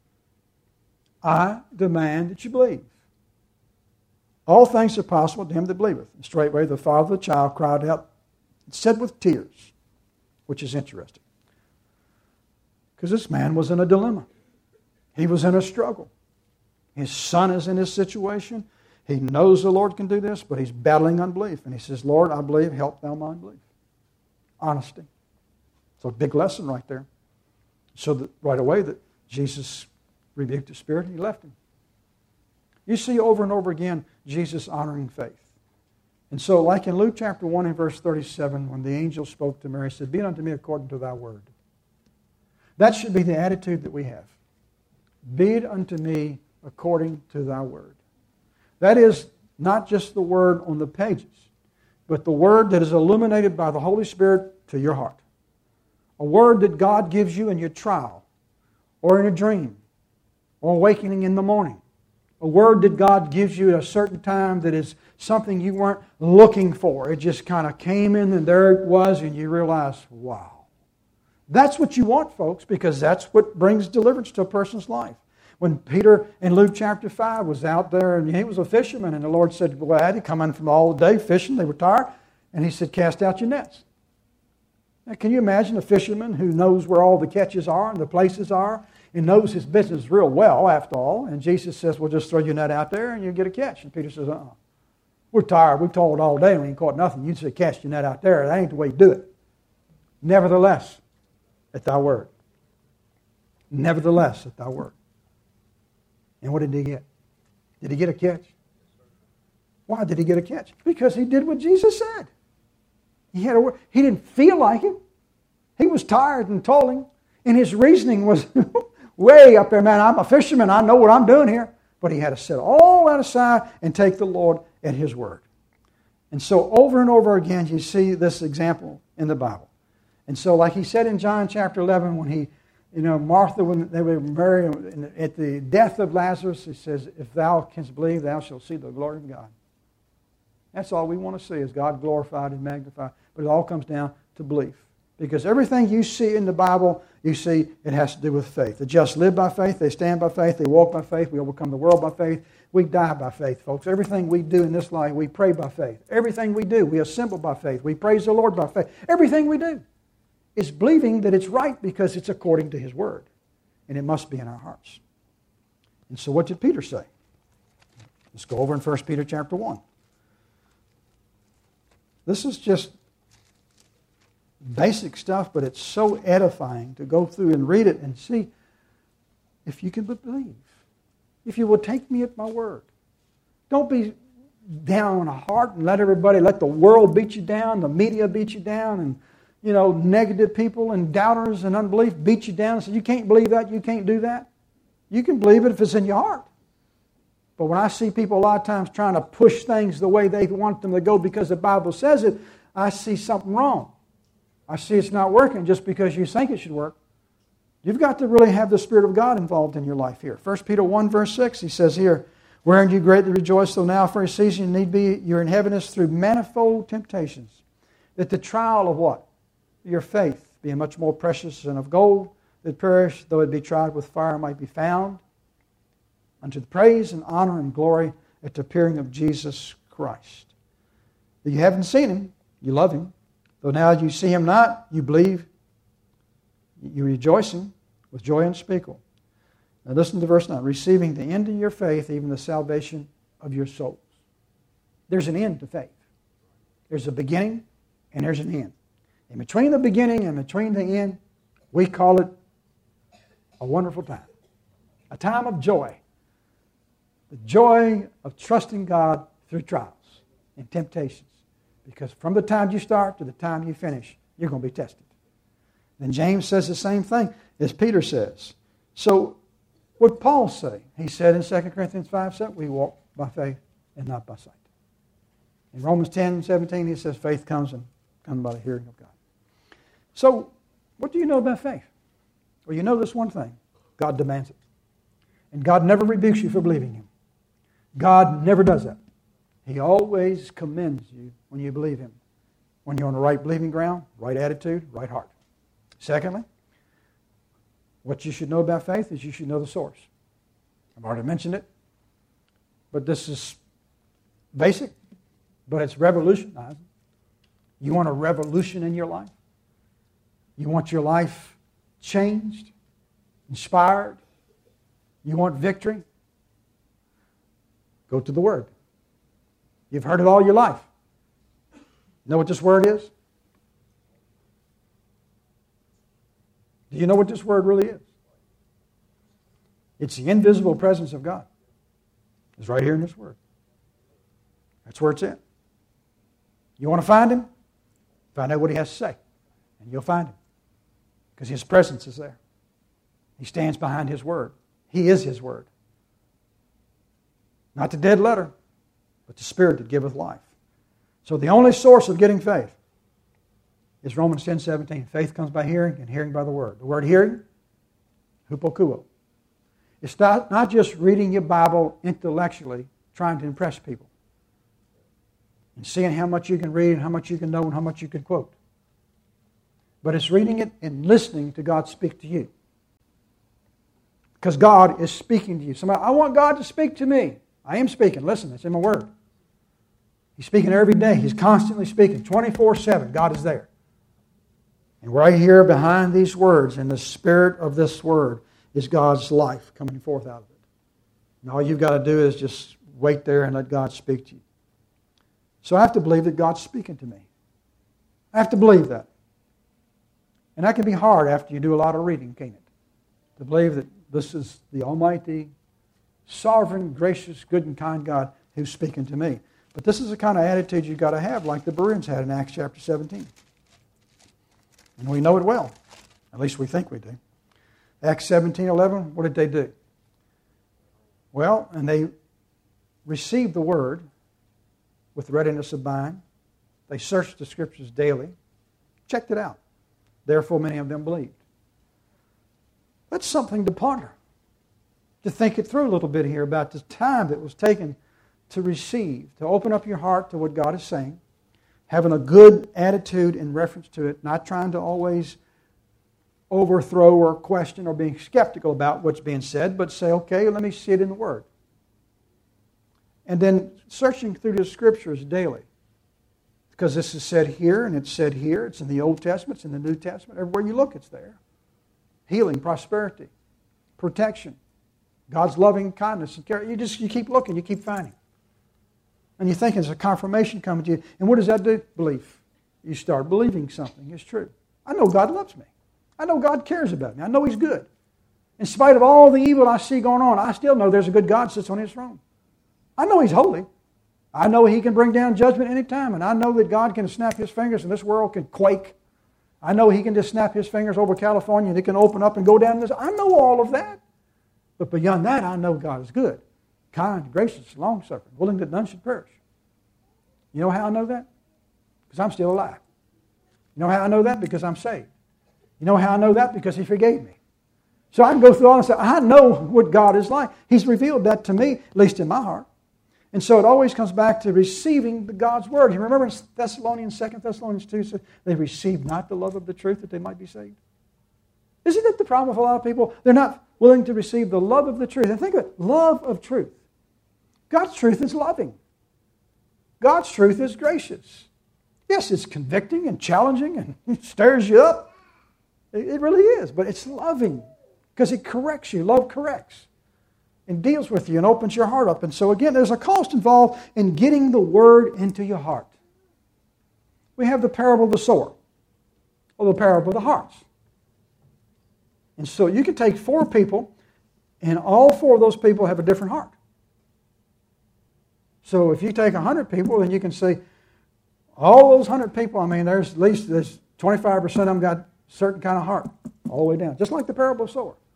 I demand that you believe. All things are possible to him that believeth. And straightway the father of the child cried out and said with tears, which is interesting. Because this man was in a dilemma. He was in a struggle. His son is in this situation. He knows the Lord can do this, but he's battling unbelief. And he says, "Lord, I believe, help thou my unbelief." Honesty. So a big lesson right there. So that right away that Jesus rebuked the spirit and He left him. You see over and over again Jesus honoring faith. And so like in Luke chapter 1 and verse 37, when the angel spoke to Mary, he said, "Be it unto me according to thy word." That should be the attitude that we have. Be it unto me according to thy word. That is not just the word on the pages, but the word that is illuminated by the Holy Spirit to your heart. A word that God gives you in your trial, or in a dream, or awakening in the morning. A word that God gives you at a certain time that is something you weren't looking for. It just kind of came in and there it was, and you realize, wow. That's what you want, folks, because that's what brings deliverance to a person's life. When Peter in Luke chapter 5 was out there, and he was a fisherman, and the Lord said, "Well, I had to come in from all the day fishing." They were tired. And He said, "Cast out your nets." Now, can you imagine a fisherman who knows where all the catches are and the places are and knows his business real well, after all, and Jesus says, well, just throw your net out there and you'll get a catch. And Peter says, we're tired. We've toiled all day and we ain't caught nothing. You say, cast your net out there. That ain't the way you do it. Nevertheless, at thy word. Nevertheless, at thy word. And what did he get? Did he get a catch? Why did he get a catch? Because he did what Jesus said. He had a word. He didn't feel like it. He was tired and toiling. And his reasoning was way up there, man. I'm a fisherman. I know what I'm doing here. But he had to set all that aside and take the Lord at His word. And so over and over again, you see this example in the Bible. And so like he said in John chapter 11, when he, Martha, when they were married, at the death of Lazarus, he says, if thou canst believe, thou shalt see the glory of God. That's all we want to see, is God glorified and magnified. But it all comes down to belief. Because everything you see in the Bible, you see it has to do with faith. The just live by faith, they stand by faith, they walk by faith, we overcome the world by faith, we die by faith, folks. Everything we do in this life, we pray by faith. Everything we do, we assemble by faith, we praise the Lord by faith. Everything we do is believing that it's right because it's according to His Word. And it must be in our hearts. And so what did Peter say? Let's go over in 1 Peter chapter 1. This is just basic stuff, but it's so edifying to go through and read it and see if you can believe. If you will take me at my word. Don't be down on a heart and let the world beat you down, the media beat you down, and negative people and doubters and unbelief beat you down and say, you can't believe that, you can't do that. You can believe it if it's in your heart. But when I see people a lot of times trying to push things the way they want them to go because the Bible says it, I see something wrong. I see it's not working just because you think it should work. You've got to really have the Spirit of God involved in your life here. 1 Peter 1 verse 6, he says here, wherein you greatly rejoice, though now for a season need be you're in heaviness through manifold temptations, that the trial of what? Your faith, being much more precious than of gold, that perish, though it be tried with fire, might be found, unto the praise and honor and glory at the appearing of Jesus Christ. That you haven't seen Him, you love Him. Though now you see Him not, you believe, you rejoicing with joy unspeakable. Now listen to verse 9. Receiving the end of your faith, even the salvation of your souls. There's an end to faith. There's a beginning and there's an end. In between the beginning and between the end, we call it a wonderful time. A time of joy. The joy of trusting God through trials and temptations. Because from the time you start to the time you finish, you're going to be tested. And James says the same thing as Peter says. So what did Paul say? He said in 2 Corinthians 5:7, we walk by faith and not by sight. In Romans 10:17, he says faith comes by the hearing of God. So what do you know about faith? Well, you know this one thing. God demands it. And God never rebukes you for believing Him. God never does that. He always commends you when you believe Him. When you're on the right believing ground, right attitude, right heart. Secondly, what you should know about faith is you should know the source. I've already mentioned it. But this is basic, but it's revolutionizing. You want a revolution in your life? You want your life changed, inspired? You want victory? Go to the Word. You've heard it all your life. Know what this Word is? Do you know what this Word really is? It's the invisible presence of God. It's right here in this Word. That's where it's at. You want to find Him? Find out what He has to say. And you'll find Him. Because His presence is there. He stands behind His Word. He is His Word. Not the dead letter, but the Spirit that giveth life. So the only source of getting faith is Romans 10:17. Faith comes by hearing, and hearing by the Word. The word hearing, hupokuo. It's not just reading your Bible intellectually, trying to impress people. And seeing how much you can read, and how much you can know, and how much you can quote. But it's reading it and listening to God speak to you. Because God is speaking to you. Somebody, I want God to speak to me. I am speaking. Listen, it's in my Word. He's speaking every day. He's constantly speaking. 24/7. God is there. And right here behind these words, in the spirit of this word, is God's life coming forth out of it. And all you've got to do is just wait there and let God speak to you. So I have to believe that God's speaking to me. I have to believe that. And that can be hard after you do a lot of reading, can't it? To believe that this is the Almighty, sovereign, gracious, good and kind God who's speaking to me. But this is the kind of attitude you've got to have like the Bereans had in Acts chapter 17. And we know it well. At least we think we do. Acts 17:11, what did they do? Well, and they received the word with readiness of mind. They searched the Scriptures daily, checked it out. Therefore, many of them believed. That's something to ponder, to think it through a little bit here about the time that was taken to receive, to open up your heart to what God is saying, having a good attitude in reference to it, not trying to always overthrow or question or being skeptical about what's being said, but say, okay, let me see it in the Word. And then searching through the Scriptures daily. Because this is said here, and it's said here. It's in the Old Testament, it's in the New Testament. Everywhere you look, it's there. Healing, prosperity, protection, God's loving kindness and care. You keep looking, you keep finding. And you think there's a confirmation coming to you. And what does that do? Belief. You start believing something is true. I know God loves me. I know God cares about me. I know He's good. In spite of all the evil I see going on, I still know there's a good God sits on His throne. I know He's holy. I know He can bring down judgment any time. And I know that God can snap His fingers and this world can quake. I know He can just snap His fingers over California and it can open up and go down this. I know all of that. But beyond that, I know God is good, kind, gracious, long-suffering, willing that none should perish. You know how I know that? Because I'm still alive. You know how I know that? Because I'm saved. You know how I know that? Because He forgave me. So I can go through all and say, I know what God is like. He's revealed that to me, at least in my heart. And so it always comes back to receiving God's Word. You remember in 2 Thessalonians 2, it says, they received not the love of the truth that they might be saved. Isn't that the problem with a lot of people? They're not willing to receive the love of the truth. And think of it, love of truth. God's truth is loving. God's truth is gracious. Yes, it's convicting and challenging and it stirs you up. It really is, but it's loving because it corrects you. Love corrects and deals with you and opens your heart up. And so again, there's a cost involved in getting the Word into your heart. We have the parable of the sower or the parable of the hearts. And so you can take 4 people and all 4 of those people have a different heart. So if you take 100 people, then you can say, all those 100 people, I mean, there's 25% of them got a certain kind of heart, all the way down. Just like the parable of the sower.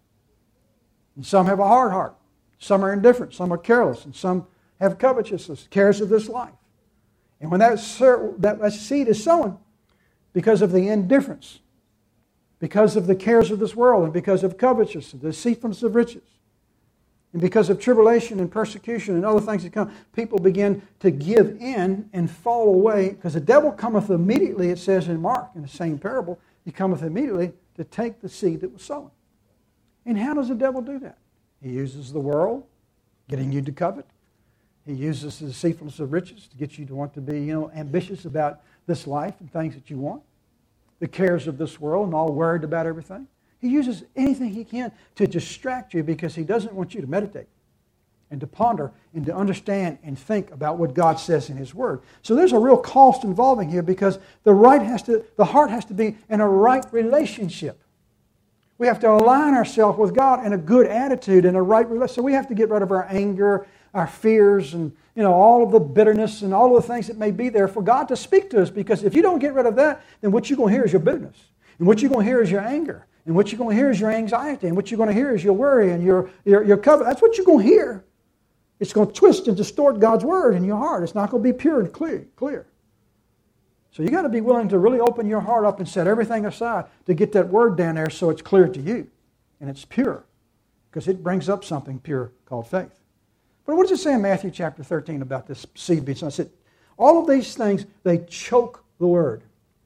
And some have a hard heart. Some are indifferent. Some are careless. And some have covetousness, cares of this life. And when that seed is sown, because of the indifference, because of the cares of this world, and because of covetousness, the deceitfulness of riches, and because of tribulation and persecution and other things that come, people begin to give in and fall away. Because the devil cometh immediately, it says in Mark, in the same parable, he cometh immediately to take the seed that was sown. And how does the devil do that? He uses the world, getting you to covet. He uses the deceitfulness of riches to get you to want to be, ambitious about this life and things that you want. The cares of this world and all worried about everything. He uses anything he can to distract you because he doesn't want you to meditate and to ponder and to understand and think about what God says in His Word. So there's a real cost involving here because the heart has to be in a right relationship. We have to align ourselves with God in a good attitude and a right relationship. So we have to get rid of our anger, our fears, and all of the bitterness and all of the things that may be there for God to speak to us. Because if you don't get rid of that, then what you're going to hear is your bitterness. And what you're going to hear is your anger. And what you're going to hear is your anxiety. And what you're going to hear is your worry and your covet. That's what you're going to hear. It's going to twist and distort God's Word in your heart. It's not going to be pure and clear. So you got to be willing to really open your heart up and set everything aside to get that Word down there so it's clear to you. And it's pure. Because it brings up something pure called faith. But what does it say in Matthew chapter 13 about this seed being sown? I said, all of these things, they choke the Word.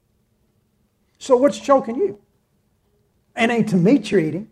So what's choking you? It ain't the meat you're eating.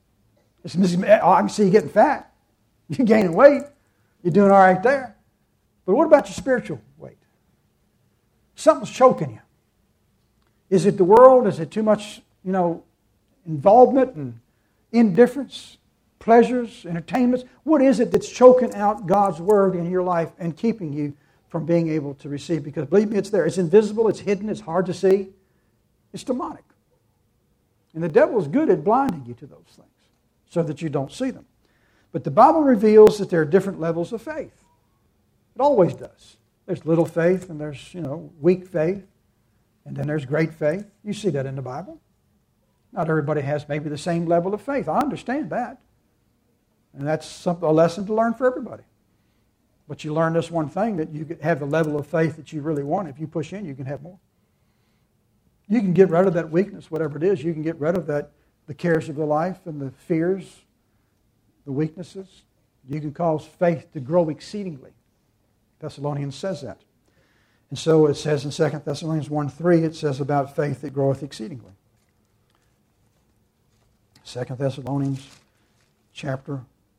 I can see you getting fat. You're gaining weight. You're doing all right there. But what about your spiritual weight? Something's choking you. Is it the world? Is it too much, involvement and indifference, pleasures, entertainments? What is it that's choking out God's Word in your life and keeping you from being able to receive? Because believe me, it's there. It's invisible. It's hidden. It's hard to see. It's demonic. And the devil is good at blinding you to those things so that you don't see them. But the Bible reveals that there are different levels of faith. It always does. There's little faith and there's, weak faith. And then there's great faith. You see that in the Bible. Not everybody has maybe the same level of faith. I understand that. And that's a lesson to learn for everybody. But you learn this one thing, that you have the level of faith that you really want. If you push in, you can have more. You can get rid of that weakness, whatever it is. You can get rid of the cares of the life and the fears, the weaknesses. You can cause faith to grow exceedingly. Thessalonians says that. And so it says in 2 Thessalonians 1:3, it says about faith that groweth exceedingly. 2 Thessalonians chapter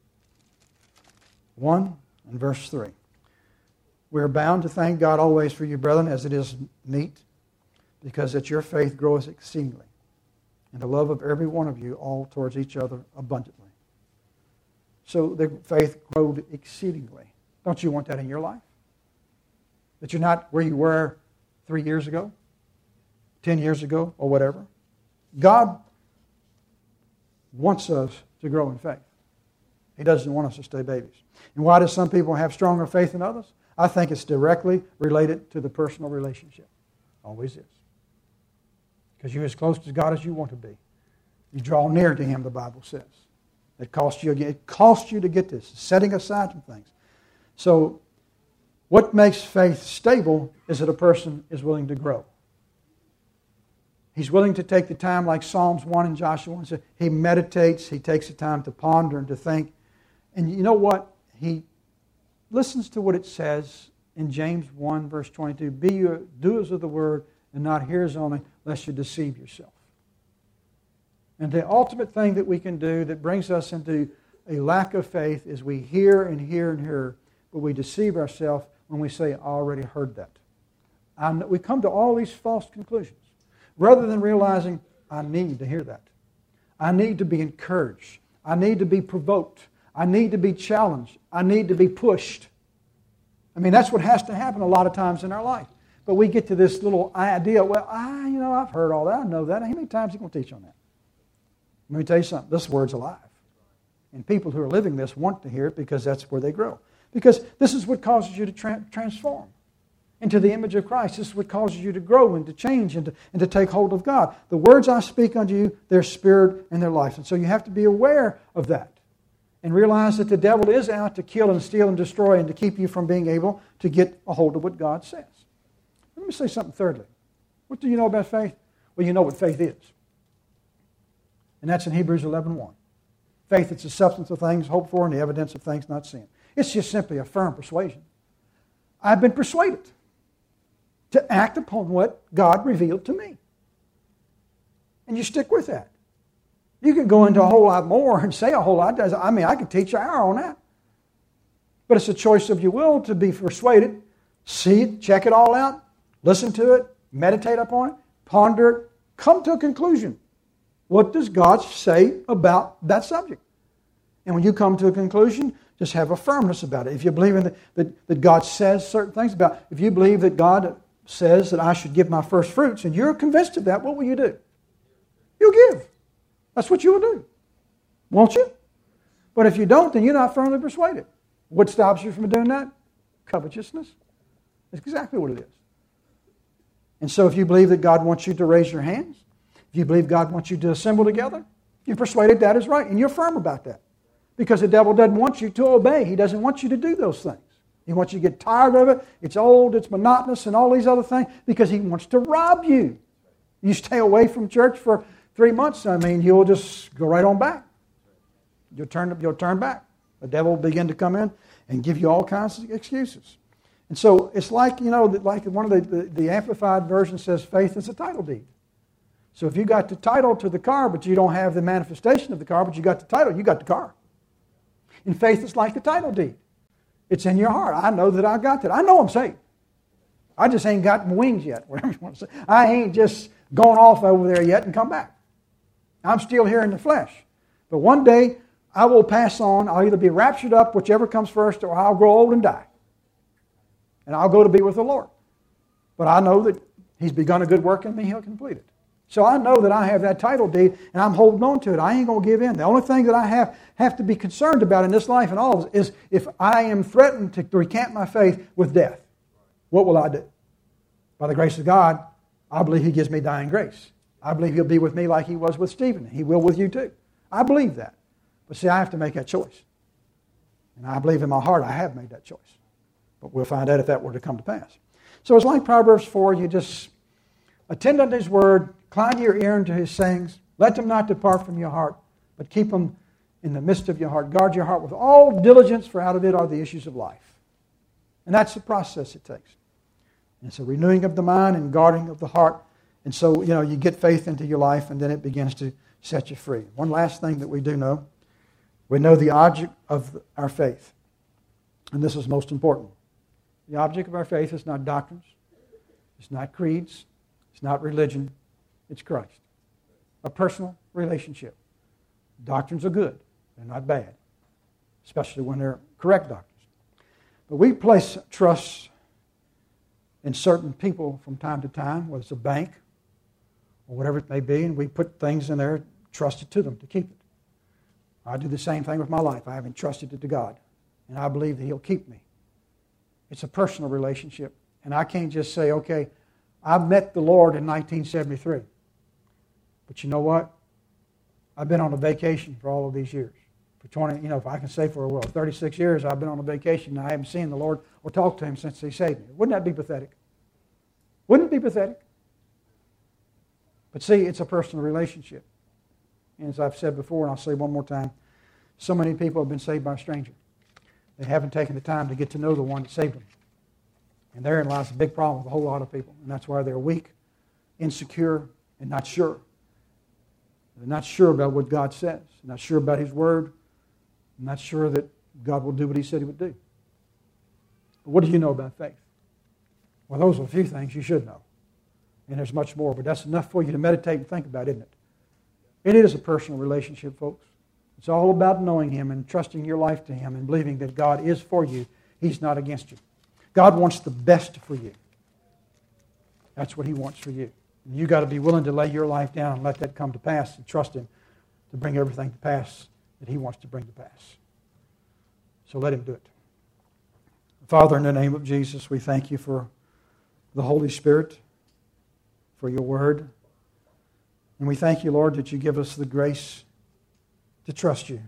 1 and verse 3. We are bound to thank God always for you, brethren, as it is meet, because that your faith groweth exceedingly, and the love of every one of you all towards each other abundantly. So the faith growed exceedingly. Don't you want that in your life? That you're not where you were 3 years ago, 10 years ago, or whatever. God wants us to grow in faith. He doesn't want us to stay babies. And why do some people have stronger faith than others? I think it's directly related to the personal relationship. Always is. Because you're as close to God as you want to be. You draw near to Him, the Bible says. It costs you to get this, setting aside some things. So, what makes faith stable is that a person is willing to grow. He's willing to take the time, like Psalms 1 and Joshua 1 said, he meditates, he takes the time to ponder and to think. And you know what? He listens to what it says in James 1, verse 22. Be you doers of the word and not hearers only, lest you deceive yourself. And the ultimate thing that we can do that brings us into a lack of faith is we hear and hear and hear, but we deceive ourselves when we say, I already heard that. We come to all these false conclusions rather than realizing, I need to hear that. I need to be encouraged. I need to be provoked. I need to be challenged. I need to be pushed. I mean, that's what has to happen a lot of times in our life. But we get to this little idea, well, I've heard all that. I know that. How many times are you going to teach on that? Let me tell you something. This word's alive. And people who are living this want to hear it because that's where they grow. Because this is what causes you to transform into the image of Christ. This is what causes you to grow and to change and to take hold of God. The words I speak unto you, they're spirit and they're life. And so you have to be aware of that and realize that the devil is out to kill and steal and destroy and to keep you from being able to get a hold of what God says. Let me say something thirdly. What do you know about faith? Well, you know what faith is. And that's in Hebrews 11:1. Faith is the substance of things hoped for and the evidence of things not seen. It's just simply a firm persuasion. I've been persuaded to act upon what God revealed to me. And you stick with that. You can go into a whole lot more and say a whole lot. I mean, I could teach an hour on that. But it's a choice of your will to be persuaded, see it, check it all out, listen to it, meditate upon it, ponder it, come to a conclusion. What does God say about that subject? And when you come to a conclusion, just have a firmness about it. If you believe in that God says certain things about it, if you believe that God says that I should give my first fruits, and you're convinced of that, what will you do? You'll give. That's what you will do. Won't you? But if you don't, then you're not firmly persuaded. What stops you from doing that? Covetousness. That's exactly what it is. And so if you believe that God wants you to raise your hands, if you believe God wants you to assemble together, you're persuaded that is right, and you're firm about that. Because the devil doesn't want you to obey. He doesn't want you to do those things. He wants you to get tired of it. It's old, it's monotonous, and all these other things, because he wants to rob you. You stay away from church for 3 months, I mean, you'll just go right on back. You'll turn back. The devil will begin to come in and give you all kinds of excuses. And so it's like, like one of the Amplified version says, faith is a title deed. So if you got the title to the car, but you don't have the manifestation of the car, but you got the title, you got the car. And faith is like the title deed. It's in your heart. I know that I got that. I know I'm saved. I just ain't gotten wings yet, whatever you want to say. I ain't just gone off over there yet and come back. I'm still here in the flesh. But one day, I will pass on. I'll either be raptured up, whichever comes first, or I'll grow old and die. And I'll go to be with the Lord. But I know that He's begun a good work in me, He'll complete it. So I know that I have that title deed, and I'm holding on to it. I ain't going to give in. The only thing that I have to be concerned about in this life and all is if I am threatened to recant my faith with death, what will I do? By the grace of God, I believe He gives me dying grace. I believe He'll be with me like He was with Stephen. He will with you too. I believe that. But see, I have to make that choice. And I believe in my heart I have made that choice. But we'll find out if that were to come to pass. So it's like Proverbs 4. You just attend unto His word, incline your ear unto His sayings, let them not depart from your heart, but keep them in the midst of your heart. Guard your heart with all diligence, for out of it are the issues of life. And that's the process it takes. And it's a renewing of the mind and guarding of the heart. And so, you get faith into your life, and then it begins to set you free. One last thing that we do know. We know the object of our faith. And this is most important. The object of our faith is not doctrines. It's not creeds. It's not religion. It's Christ. A personal relationship. Doctrines are good. They're not bad. Especially when they're correct doctrines. But we place trust in certain people from time to time, whether it's a bank or whatever it may be, and we put things in there, trusted to them to keep it. I do the same thing with my life. I have entrusted it to God, and I believe that He'll keep me. It's a personal relationship, and I can't just say, okay, I met the Lord in 1973. But you know what? I've been on a vacation for all of these years. For 20, if I can say for 36 years I've been on a vacation and I haven't seen the Lord or talked to Him since He saved me. Wouldn't that be pathetic? Wouldn't it be pathetic? But see, it's a personal relationship. And as I've said before, and I'll say one more time, so many people have been saved by a stranger. They haven't taken the time to get to know the one that saved them. And therein lies a big problem with a whole lot of people. And that's why they're weak, insecure, and not sure. They're not sure about what God says. They're not sure about His Word. They're not sure that God will do what He said He would do. But what do you know about faith? Well, those are a few things you should know. And there's much more, but that's enough for you to meditate and think about, isn't it? It is a personal relationship, folks. It's all about knowing Him and trusting your life to Him and believing that God is for you. He's not against you. God wants the best for you. That's what He wants for you. And you've got to be willing to lay your life down and let that come to pass and trust Him to bring everything to pass that He wants to bring to pass. So let Him do it. Father, in the name of Jesus, we thank You for the Holy Spirit, for Your Word. And we thank You, Lord, that You give us the grace to trust You.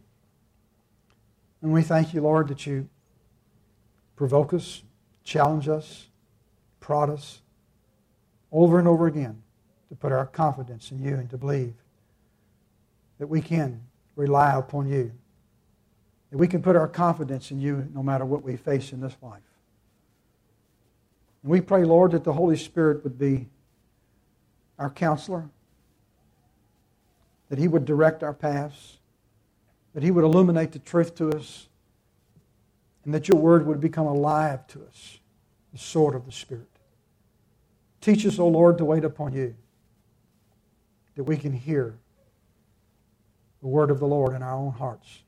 And we thank You, Lord, that You provoke us, challenge us, prod us over and over again to put our confidence in You and to believe that we can rely upon You, that we can put our confidence in You no matter what we face in this life. And we pray, Lord, that the Holy Spirit would be our counselor, that He would direct our paths, that He would illuminate the truth to us, and that Your Word would become alive to us, the sword of the Spirit. Teach us, O Lord, to wait upon You, that we can hear the word of the Lord in our own hearts.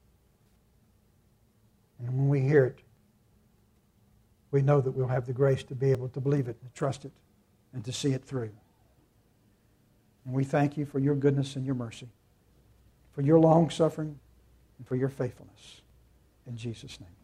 And when we hear it, we know that we'll have the grace to be able to believe it and trust it and to see it through. And we thank You for Your goodness and Your mercy, for Your long suffering and for Your faithfulness. In Jesus' name.